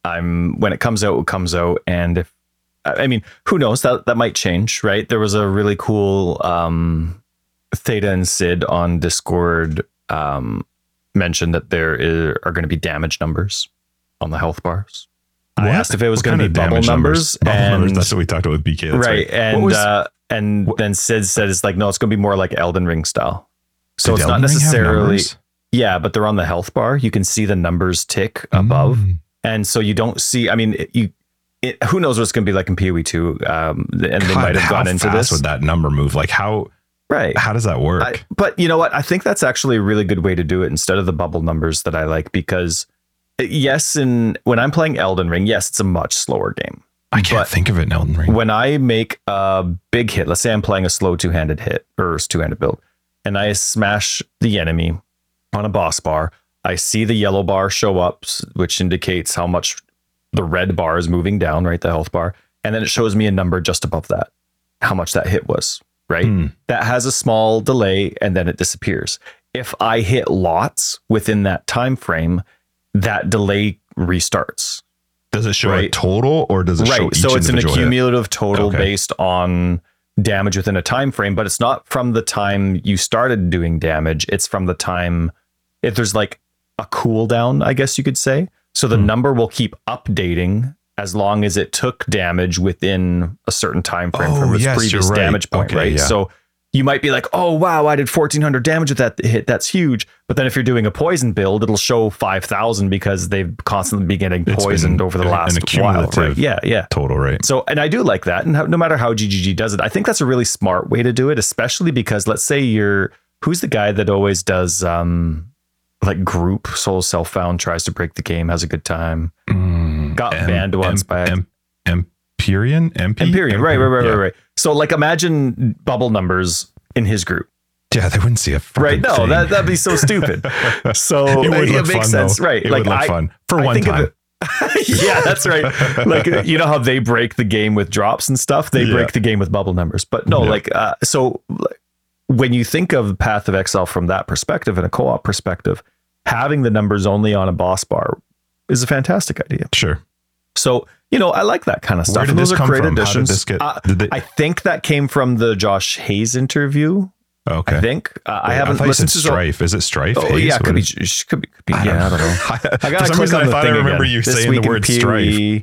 I'm when it comes out, it comes out. And if I mean, who knows, that that might change, right? There was a really cool um Theta and Sid on Discord um mentioned that there is, are going to be damage numbers on the health bars. What? I asked if it was going to be bubble numbers, numbers bubble and numbers. That's what we talked about with B K. That's right. right. And was, uh, and what? Then Sid said it's like, no, it's going to be more like Elden Ring style. So it's Elden not necessarily, yeah, but they're on the health bar. You can see the numbers tick above. Mm. And so you don't see, I mean, it, you, it, who knows what it's going to be like in P O E two. Um, and God, they might have gone into this. Would that number move? Like how, right. How does that work? I, but you know what? I think that's actually a really good way to do it instead of the bubble numbers that I like, because yes, and when I'm playing Elden Ring, yes, it's a much slower game. I can't think of it in Elden Ring. When I make a big hit, let's say I'm playing a slow two-handed hit or two-handed build, and I smash the enemy on a boss bar, I see the yellow bar show up, which indicates how much the red bar is moving down, right? The health bar. And then it shows me a number just above that, how much that hit was, right? Mm. That has a small delay and then it disappears. If I hit lots within that time frame, that delay restarts. Does it show right? a total or does it right. show each So it's an accumulative hit? total okay. based on damage within a time frame, but it's not from the time you started doing damage. It's from the time, if there's like a cooldown, I guess you could say. So the hmm. number will keep updating as long as it took damage within a certain time frame oh, from its yes, previous right. damage point, okay, right? Yeah. So you might be like, oh, wow, I did fourteen hundred damage with that hit. That's huge. But then if you're doing a poison build, it'll show five thousand because they've constantly been getting poisoned over the an, last an while. Right? Yeah, yeah. Total, right. So, and I do like that. And how, no matter how G G G does it, I think that's a really smart way to do it, especially because let's say you're, who's the guy that always does um, like group Soul Self-Found, tries to break the game, has a good time. Mm, Got M- banned once M- by... M- M- Empyrean? M P? Empyrean, right, right, right, yeah. right, right. So like imagine bubble numbers in his group. Yeah, they wouldn't see a right. No, thing. that that'd be so stupid. So it, would it, look it makes fun, sense, though. right? It like would look I, fun for I one time. It, yeah, that's right. Like you know how they break the game with drops and stuff. They yeah. break the game with bubble numbers. But no, yeah. like uh, so like, when you think of Path of Exile from that perspective and a co-op perspective, having the numbers only on a boss bar is a fantastic idea. Sure. So, you know, I like that kind of stuff. Where did Those this are come great from? additions. How did this get, uh, did they... I think that came from the Josh Hayes interview. Okay. I think uh, Wait, I haven't I listened to to Strife. Is it Strife? Oh, Hayes? yeah, could be, is... could be. Could be. I yeah, I don't know. I got For some reason, I thought I remember again. you this saying the word P O E, Strife.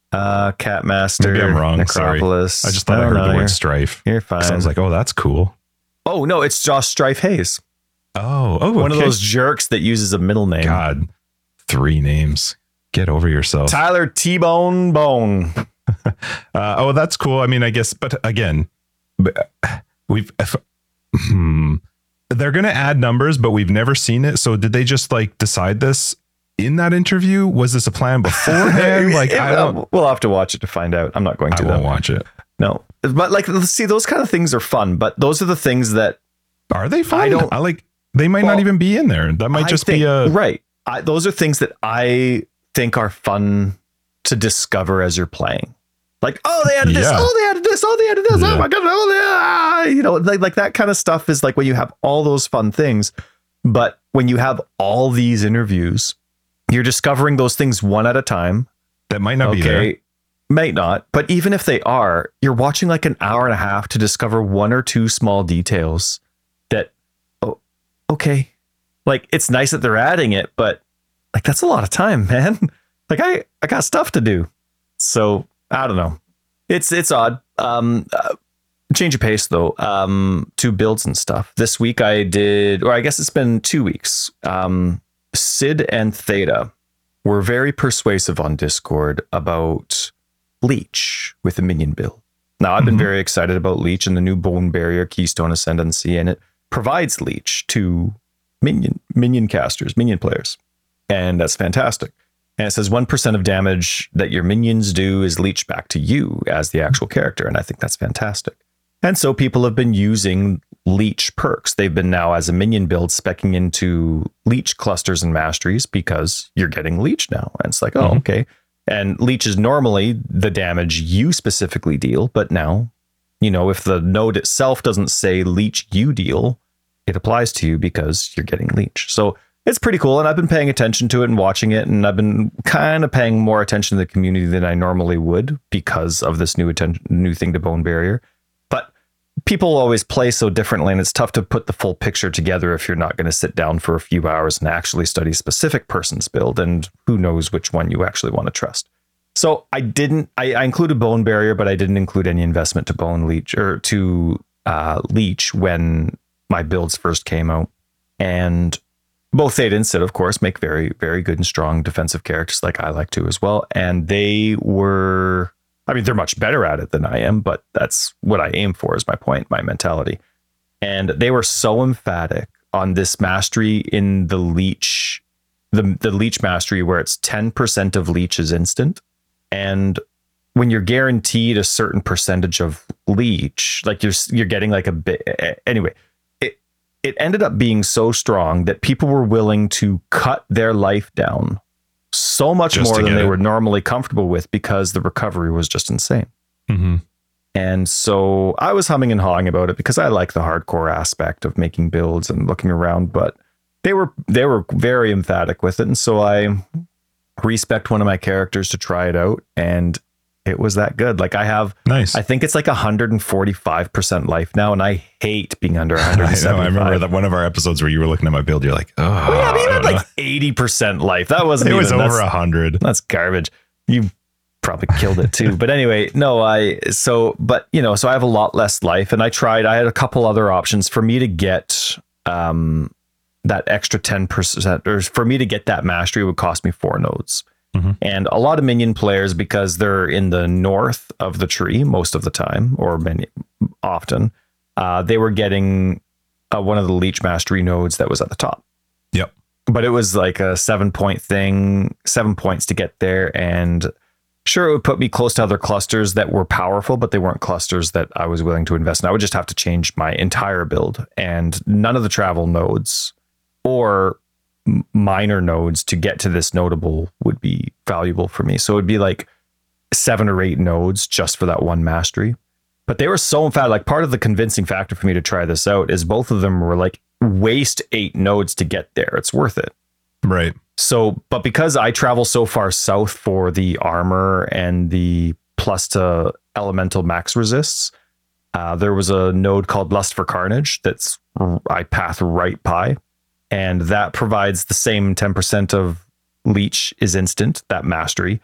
Uh, Catmaster. Maybe I'm wrong. Necropolis. Sorry. I just thought I, I heard know, the word you're, Strife. You're fine. So I was like, oh, that's cool. Oh, no, it's Josh Strife Hayes. Oh, oh, one okay. of those jerks that uses a middle name. God, three names. Get over yourself. Tyler T-Bone Bone. uh, oh, that's cool. I mean, I guess, but again, we've, if, hmm, they're going to add numbers, but we've never seen it. So did they just like decide this in that interview? Was this a plan beforehand? Like, I don't, we'll have to watch it to find out. I'm not going to. I won't though. watch it. No, but like, see, those kind of things are fun, but those are the things that are they fun? I don't I like, they might well, not even be in there. That might just think, be a right. I, those are things that I think are fun to discover as you're playing. Like, oh, they added this. Yeah. Oh, they added this. Oh, they added this. Yeah. Oh my God. Oh, they, ah, you know, like, like that kind of stuff is like when you have all those fun things. But when you have all these interviews, you're discovering those things one at a time. That might not okay, be there. Might not. But even if they are, you're watching like an hour and a half to discover one or two small details that, oh, okay. Like, it's nice that they're adding it, but like, that's a lot of time, man. Like, I, I got stuff to do. So I don't know. It's, it's odd. Um, uh, change of pace though, um, to builds and stuff. This week I did, or I guess it's been two weeks. Um, Sid and Theta were very persuasive on Discord about Leech with a minion build. Now, I've been mm-hmm. very excited about Leech and the new Bone Barrier Keystone Ascendancy, and it provides Leech to minion minion casters, minion players. And that's fantastic. And it says one percent of damage that your minions do is leech back to you as the actual character. And I think that's fantastic. And so people have been using Leech perks. They've been now, as a minion build, speccing into Leech clusters and masteries because you're getting Leech now. And it's like, oh, mm-hmm. okay. And Leech is normally the damage you specifically deal. But now, you know, if the node itself doesn't say Leech you deal, it applies to you because you're getting Leech. So it's pretty cool. And I've been paying attention to it and watching it. And I've been kind of paying more attention to the community than I normally would because of this new attention, new thing to Bone Barrier. But people always play so differently, and it's tough to put the full picture together if you're not going to sit down for a few hours and actually study a specific person's build, and who knows which one you actually want to trust. So I didn't, I, I included Bone Barrier, but I didn't include any investment to Bone Leech or to uh, Leech when my builds first came out. And both Theta and Sid, of course, make very, very good and strong defensive characters like I like to as well. And they were, I mean, they're much better at it than I am, but that's what I aim for is my point, my mentality. And they were so emphatic on this mastery in the Leech, the, the Leech mastery where it's ten percent of Leech is instant. And when you're guaranteed a certain percentage of Leech, like you're, you're getting like a bit, anyway, it, it ended up being so strong that people were willing to cut their life down so much just more than they it. were normally comfortable with because the recovery was just insane. Mm-hmm. And so I was humming and hawing about it because I like the hardcore aspect of making builds and looking around, but they were, they were very emphatic with it. And so I respect one of my characters to try it out, and it was that good. Like I have, nice. I think it's like one hundred forty-five percent life now, and I hate being under one hundred seventy-five. I know, I remember that one of our episodes where you were looking at my build, you're like, oh, oh yeah, but you had like eighty percent life. That wasn't it even, was over a hundred. That's garbage. You probably killed it too. But anyway, no, I, so, but you know, so I have a lot less life, and I tried, I had a couple other options for me to get, um, that extra ten percent, or for me to get that mastery would cost me four nodes. Mm-hmm. And a lot of minion players, because they're in the north of the tree most of the time, or many often, uh, they were getting uh, one of the Leech mastery nodes that was at the top. Yep. But it was like a seven point thing, seven points to get there. And sure, it would put me close to other clusters that were powerful, but they weren't clusters that I was willing to invest in. I would just have to change my entire build, and none of the travel nodes or minor nodes to get to this notable would be valuable for me. So it would be like seven or eight nodes just for that one mastery. But they were so emphatic. Like part of the convincing factor for me to try this out is both of them were like, waste eight nodes to get there. It's worth it. Right. So, but because I travel so far south for the armor and the plus to elemental max resists, uh, there was a node called Lust for Carnage that's I path right by. And that provides the same ten percent of Leech is instant, that mastery.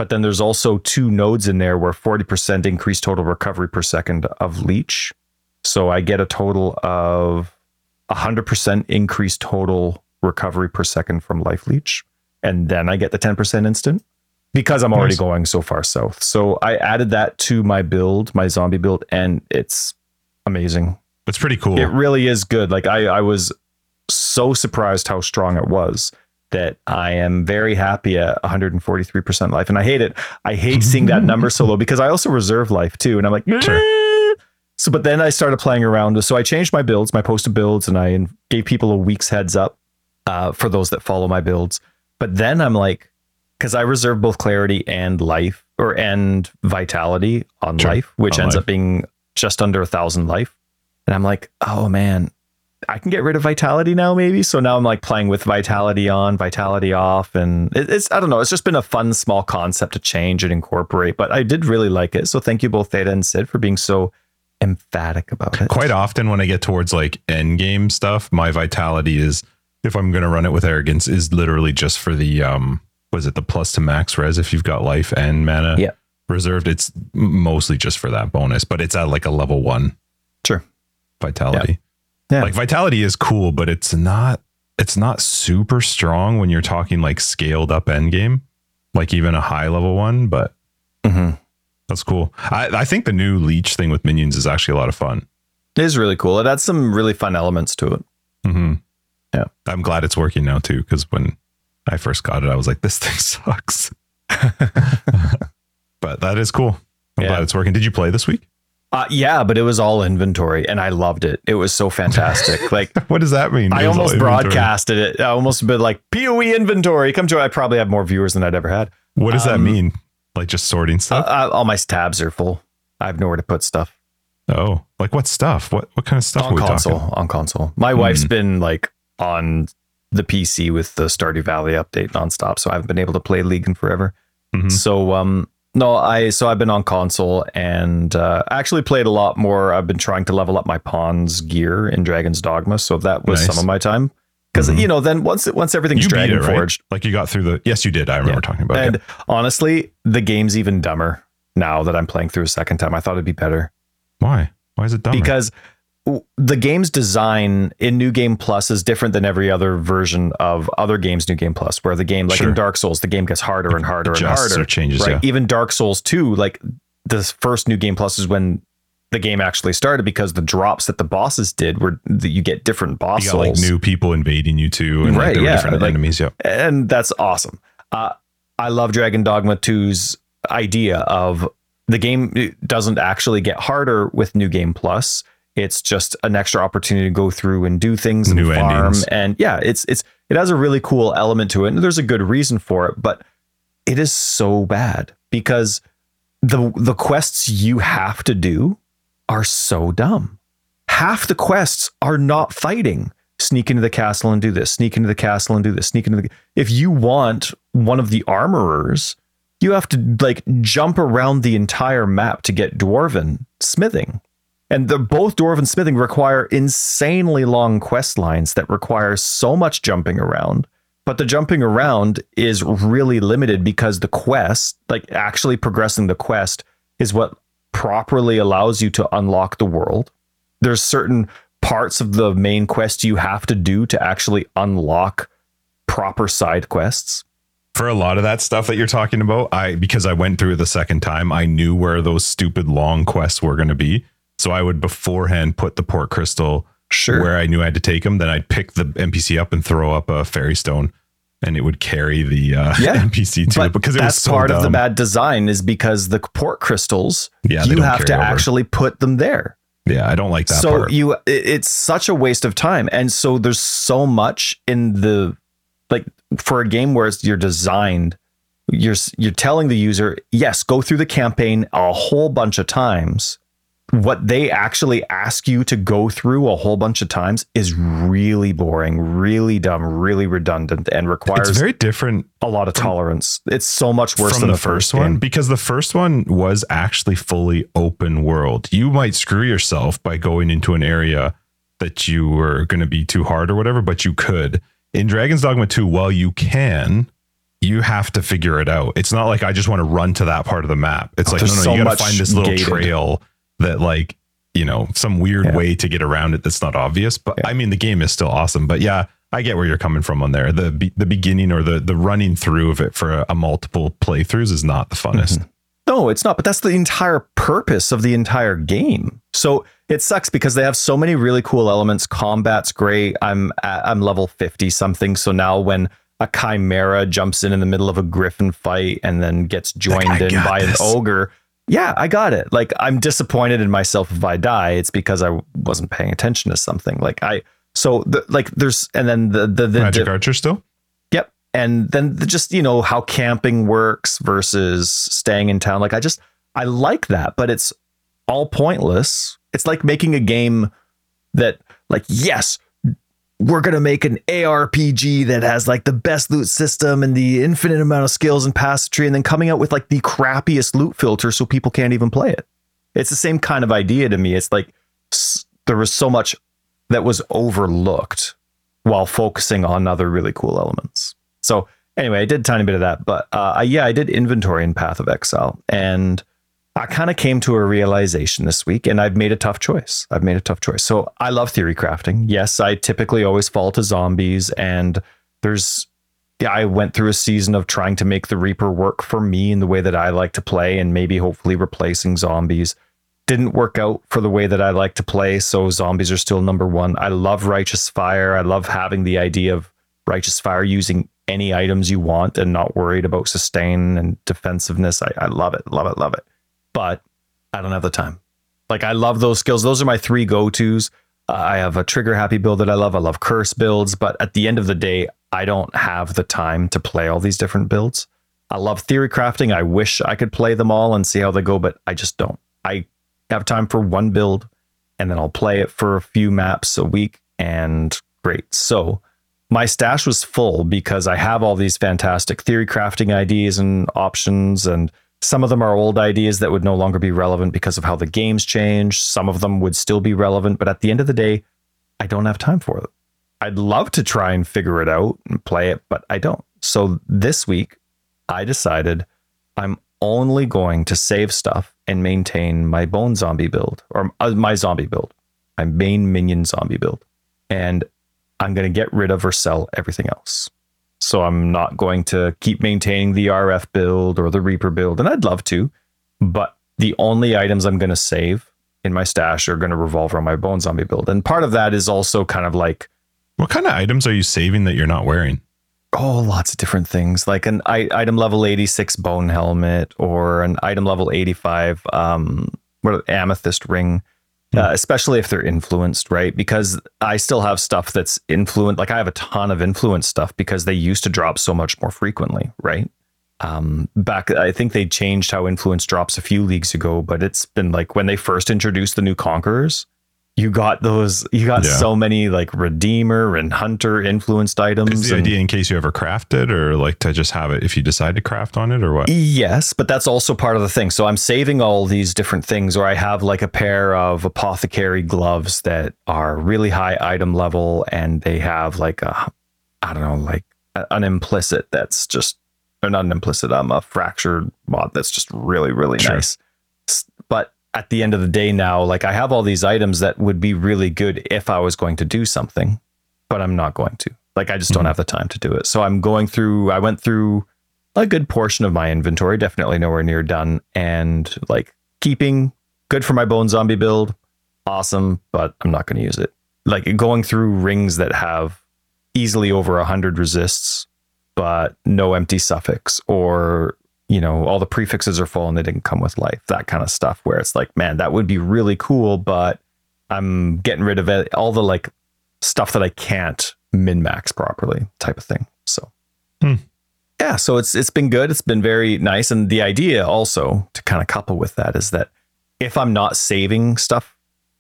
But then there's also two nodes in there where forty percent increased total recovery per second of leech. So I get a total of one hundred percent increased total recovery per second from life leech. And then I get the ten percent instant because I'm already nice. going so far south. So I added that to my build, my zombie build, and it's amazing. It's pretty cool. It really is good. Like I, I was so surprised how strong it was that I am very happy at one hundred forty-three percent life. And I hate it. I hate seeing that number so low because I also reserve life too. And I'm like, sure. So, but then I started playing around. So I changed my builds, my posted builds, and I gave people a week's heads up uh, for those that follow my builds. But then I'm like, because I reserve both clarity and life or and vitality on sure. life, which on ends life. up being just under a thousand life. And I'm like, oh man, I can get rid of vitality now, maybe. So now I'm like playing with vitality on, vitality off. And it, it's, I don't know, it's just been a fun, small concept to change and incorporate. But I did really like it. So thank you both, Theta and Sid, for being so emphatic about it. Quite often when I get towards like end game stuff, my vitality is, if I'm going to run it with arrogance, is literally just for the, um, was it the plus to max res if you've got life and mana yeah. reserved? It's mostly just for that bonus, but it's at like a level one. Sure. Vitality. Yeah. Yeah. Like vitality is cool, but it's not, it's not super strong when you're talking like scaled up end game, like even a high level one, but mm-hmm. that's cool. I, I think the new leech thing with minions is actually a lot of fun. It is really cool. It adds some really fun elements to it. Mm-hmm. Yeah. I'm glad it's working now too, because when I first got it, I was like, this thing sucks. But that is cool. I'm yeah. glad it's working. Did you play this week? Uh, yeah, but it was all inventory and I loved it. It was so fantastic. Like, what does that mean? I almost broadcasted it. I almost been like P O E inventory. Come to it. I probably have more viewers than I'd ever had. What does um, that mean? Like just sorting stuff? Uh, all my tabs are full. I have nowhere to put stuff. Oh, like what stuff? What what kind of stuff on are we console? Talking? On console. My mm. wife's been like on the P C with the Stardew Valley update nonstop, so I haven't been able to play League in forever. Mm-hmm. So um no, I so I've been on console and uh, actually played a lot more. I've been trying to level up my pawns gear in Dragon's Dogma, so that was nice. some of my time. Because mm-hmm. you know, then once once everything's Dragon it, Forged, right? Like you got through the yes, you did. I remember yeah. talking about it. And yeah. honestly, the game's even dumber now that I'm playing through a second time. I thought it'd be better. Why? Why is it dumber? Because the game's design in New Game Plus is different than every other version of other games New Game Plus, where the game, like sure. in Dark Souls, the game gets harder and harder and harder. Or changes, right? Yeah. Even Dark Souls two, like the first New Game Plus is when the game actually started, because the drops that the bosses did were that you get different boss you got, souls. Like new people invading you too, and right, like there yeah, were different like, enemies. Yeah, and that's awesome. Uh, I love Dragon Dogma two's idea of the game doesn't actually get harder with New Game Plus. It's just an extra opportunity to go through and do things and new farm. Endings. And yeah, it's it's it has a really cool element to it, and there's a good reason for it. But it is so bad because the the quests you have to do are so dumb. Half the quests are not fighting. Sneak into the castle and do this. Sneak into the castle and do this. Sneak into the. If you want one of the armorers, you have to like jump around the entire map to get dwarven smithing. And the both dwarven smithing require insanely long quest lines that require so much jumping around. But the jumping around is really limited because the quest, like actually progressing the quest, is what properly allows you to unlock the world. There's certain parts of the main quest you have to do to actually unlock proper side quests. For a lot of that stuff that you're talking about, I because I went through it the second time, I knew where those stupid long quests were going to be. So I would beforehand put the port crystal sure. where I knew I had to take them. Then I'd pick the N P C up and throw up a fairy stone, and it would carry the uh, yeah. N P C to it because it was so part dumb. of the bad design is because the port crystals, yeah, you have to over. actually put them there. Yeah, I don't like that so part. you, it's such a waste of time. And so there's so much in the, like for a game where it's, you're designed, you're, you're telling the user, yes, go through the campaign a whole bunch of times. What they actually ask you to go through a whole bunch of times is really boring, really dumb, really redundant, and requires it's very different. A lot of tolerance. It's so much worse from than the, the first first one game. because the first one was actually fully open world. You might screw yourself by going into an area that you were going to be too hard or whatever, but you could. In Dragon's Dogma two, while you can, you have to figure it out. It's not like I just want to run to that part of the map. It's oh, like, no, no, so you got to find this little gated. trail that like, you know, some weird yeah. way to get around it that's not obvious. But yeah. I mean, the game is still awesome. But yeah, I get where you're coming from on there. The be- the beginning or the the running through of it for a, a multiple playthroughs is not the funnest. Mm-hmm. No, it's not. But that's the entire purpose of the entire game. So it sucks because they have so many really cool elements. Combat's great. I'm at, I'm level fifty something. So now when a chimera jumps in in the middle of a griffin fight and then gets joined like, in by this. an ogre. Yeah, I got it. Like, I'm disappointed in myself if I die. It's because I wasn't paying attention to something. Like I, so the, like there's, and then the, the, the Magic the, Archer still. Yep. And then the, just, you know, how camping works versus staying in town. Like I just, I like that, but it's all pointless. It's like making a game that like, yes, we're going to make an A R P G that has like the best loot system and the infinite amount of skills and pass-tree, and then coming out with like the crappiest loot filter so people can't even play it. It's the same kind of idea to me. It's like there was so much that was overlooked while focusing on other really cool elements. So anyway, I did a tiny bit of that, but uh, yeah, I did inventory in Path of Exile, and I kind of came to a realization this week, and I've made a tough choice. I've made a tough choice. So I love theory crafting. Yes, I typically always fall to zombies, and there's, yeah, I went through a season of trying to make the Reaper work for me in the way that I like to play, and maybe hopefully replacing zombies. Didn't work out for the way that I like to play, so zombies are still number one. I love Righteous Fire. I love having the idea of Righteous Fire using any items you want and not worried about sustain and defensiveness. I, I love it, love it, love it. But I don't have the time. Like, I love those skills. Those are my three go-tos. Uh, I have a trigger happy build that I love. I love curse builds, but at the end of the day, I don't have the time to play all these different builds. I love theory crafting. I wish I could play them all and see how they go, but I just don't. I have time for one build, and then I'll play it for a few maps a week, and great. So my stash was full because I have all these fantastic theory crafting ideas and options, and some of them are old ideas that would no longer be relevant because of how the game's changed. Some of them would still be relevant, but at the end of the day, I don't have time for it. I'd love to try and figure it out and play it, but I don't. So this week, I decided I'm only going to save stuff and maintain my bone zombie build, or uh, my zombie build, my main minion zombie build. And I'm going to get rid of or sell everything else. So I'm not going to keep maintaining the R F build or the Reaper build, and I'd love to, but the only items I'm going to save in my stash are going to revolve around my bone zombie build. And part of that is also kind of like, what kind of items are you saving that you're not wearing? Oh, lots of different things, like an I- item level eighty-six bone helmet, or an item level eighty-five um, what amethyst ring. Uh, especially if they're influenced, right? Because I still have stuff that's influenced. Like I have a ton of influence stuff because they used to drop so much more frequently, right? Um, back, I think they changed how influence drops a few leagues ago, but it's been like when they first introduced the new Conquerors, you got those, you got yeah. so many like Redeemer and Hunter influenced items. Is the and, idea in case you ever craft it, or like to just have it if you decide to craft on it, or what? Yes, but that's also part of the thing. So I'm saving all these different things, or I have like a pair of apothecary gloves that are really high item level, and they have like a, I don't know, like an implicit that's just, or not an implicit, um, a fractured mod that's just really, really sure. nice. But at the end of the day now, like I have all these items that would be really good if I was going to do something, but I'm not going to. Like I just mm-hmm. don't have the time to do it. So I'm going through, I went through a good portion of my inventory, definitely nowhere near done, and like keeping good for my bone zombie build. Awesome, but I'm not going to use it. Like going through rings that have easily over a hundred resists, but no empty suffix, or you know, all the prefixes are full and they didn't come with life, that kind of stuff, where it's like, man, that would be really cool, but I'm getting rid of it, all the like stuff that I can't min max properly type of thing. So hmm. yeah, so it's it's been good. It's been very nice. And the idea also to kind of couple with that is that if I'm not saving stuff,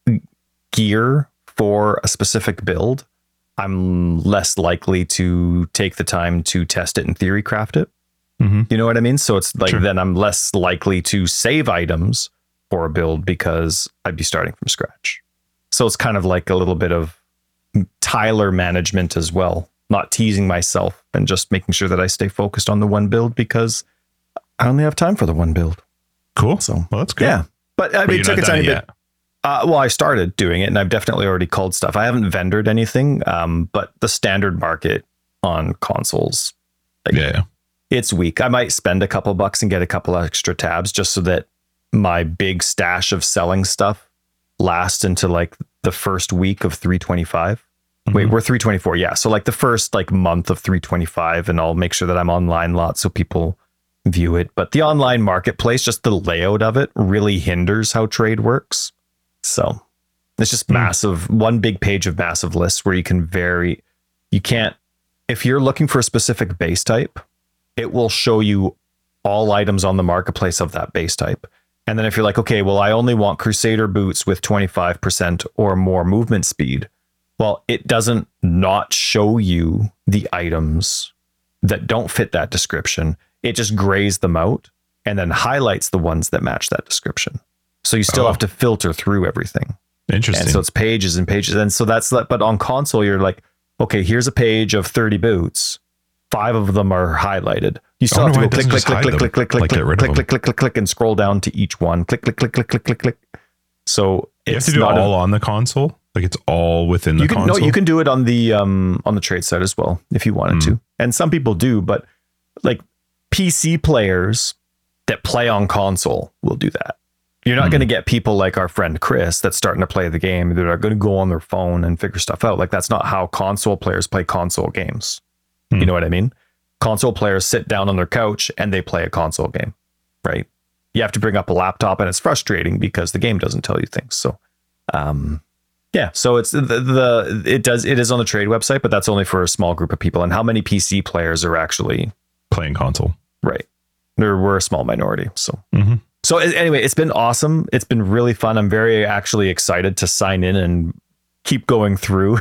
gear for a specific build, I'm less likely to take the time to test it and theory craft it. Mm-hmm. You know what I mean? So it's like, sure. then I'm less likely to save items for a build because I'd be starting from scratch. So it's kind of like a little bit of Tyler management as well, not teasing myself and just making sure that I stay focused on the one build because I only have time for the one build. Cool. So well, that's good. Yeah. But I but mean, it took a tiny bit. Uh, well, I started doing it and I've definitely already culled stuff. I haven't vendored anything, um, but the standard market on consoles, like, yeah, it's weak. I might spend a couple bucks and get a couple extra tabs just so that my big stash of selling stuff lasts into like the first week of three twenty-five. Mm-hmm. Wait, we're three twenty-four. Yeah. So like the first like month of three twenty-five, and I'll make sure that I'm online lots so people view it. But the online marketplace, just the layout of it really hinders how trade works. So it's just massive, mm. one big page of massive lists where you can vary. You can't, if you're looking for a specific base type, it will show you all items on the marketplace of that base type. And then if you're like, okay, well, I only want Crusader boots with twenty-five percent or more movement speed. Well, it doesn't not show you the items that don't fit that description. It just grays them out and then highlights the ones that match that description. So you still oh. have to filter through everything. Interesting. And so it's pages and pages. And so that's that. But on console, you're like, okay, here's a page of thirty boots. Five of them are highlighted. You still have to go click, click, click, click, click, click, click, click, click, click, click, click, click, and scroll down to each one. Click, click, click, click, click, click, click. So you have to do it all on the console. Like it's all within the console. No, you can do it on the um on the trade side as well if you wanted to. And some people do, but like P C players that play on console will do that. You're not mm. going to get people like our friend Chris that's starting to play the game that are going to go on their phone and figure stuff out. Like that's not how console players play console games. Mm. You know what I mean? Console players sit down on their couch and they play a console game, right? You have to bring up a laptop and it's frustrating because the game doesn't tell you things. So, um, yeah, so it's the, the it does it is on the trade website, but that's only for a small group of people. And how many P C players are actually playing console? Right. There were a small minority. So, mm-hmm. so anyway, it's been awesome. It's been really fun. I'm very actually excited to sign in and keep going through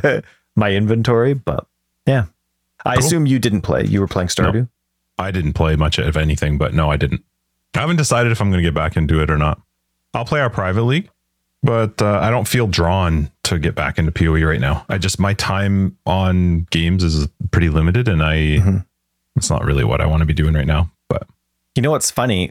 my inventory. But yeah, I cool. assume you didn't play. You were playing Stardew. No, I didn't play much of anything, but no, I didn't. I haven't decided if I'm going to get back into it or not. I'll play our private league, but uh, I don't feel drawn to get back into P O E right now. I just, my time on games is pretty limited and I, mm-hmm. it's not really what I want to be doing right now. But you know what's funny?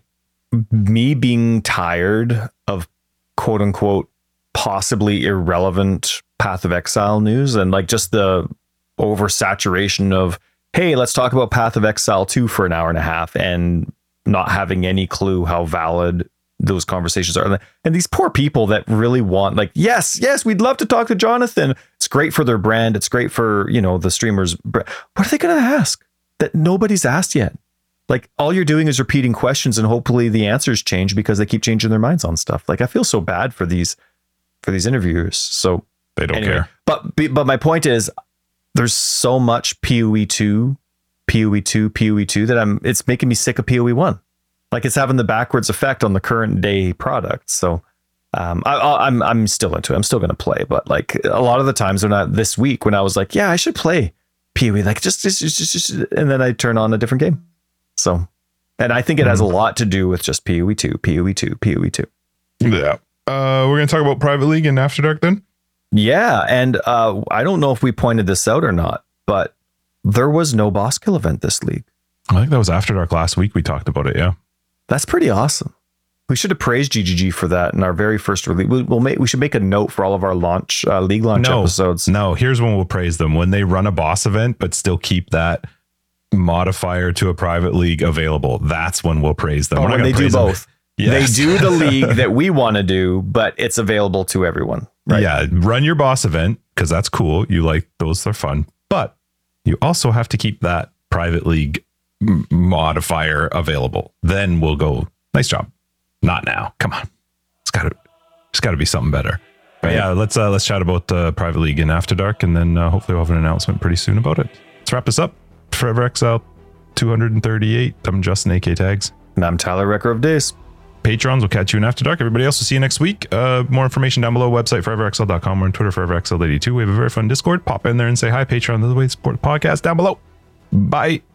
Me being tired of quote unquote possibly irrelevant Path of Exile news and like just the oversaturation of, hey, let's talk about Path of Exile two for an hour and a half and not having any clue how valid those conversations are. And these poor people that really want like, yes, yes, we'd love to talk to Jonathan. It's great for their brand. It's great for, you know, the streamers. What are they going to ask that nobody's asked yet? Like all you're doing is repeating questions and hopefully the answers change because they keep changing their minds on stuff. Like I feel so bad for these, for these interviewers. So they don't anyway, care. But, but my point is there's so much P O E two, P O E two, P O E two that I'm, it's making me sick of P O E one. Like it's having the backwards effect on the current day product. So um, I, I, I'm, I'm still into it. I'm still going to play, but like a lot of the times when I, this week when I was like, yeah, I should play P O E, like just, just, just, just, just and then I turn on a different game. So, and I think it has a lot to do with just P O E two, P O E two, P O E two. Yeah. Uh, we're going to talk about Private League and After Dark then? Yeah. And uh, I don't know if we pointed this out or not, but there was no boss kill event this league. I think that was After Dark last week. We talked about it. Yeah. That's pretty awesome. We should have praised G G G for that in our very first release. We'll, we'll make, we should make a note for all of our launch, uh, league launch no, episodes. No, here's when we'll praise them. When they run a boss event, but still keep that modifier to a private league available. That's when we'll praise them. Oh, when they do both. Yes. They do the league that we want to do, but it's available to everyone. Right? Yeah. Run your boss event because that's cool. You like those are fun, but you also have to keep that private league m- modifier available. Then we'll go, nice job. Not now. Come on. It's gotta, it's gotta be something better. But right. yeah, let's, uh, let's chat about the uh, private league in After Dark. And then uh, hopefully we'll have an announcement pretty soon about it. Let's wrap this up. Forever Exile two hundred thirty-eight. I'm Justin, A K Tags. And I'm Tyler, Wrecker of Days. Patrons will catch you in After Dark. Everybody else will see you next week. Uh, more information down below. Website forever x l dot com. We're on Twitter, forever x l eighty-two. We have a very fun Discord. Pop in there and say hi. Patreon, the way to support the podcast down below. Bye.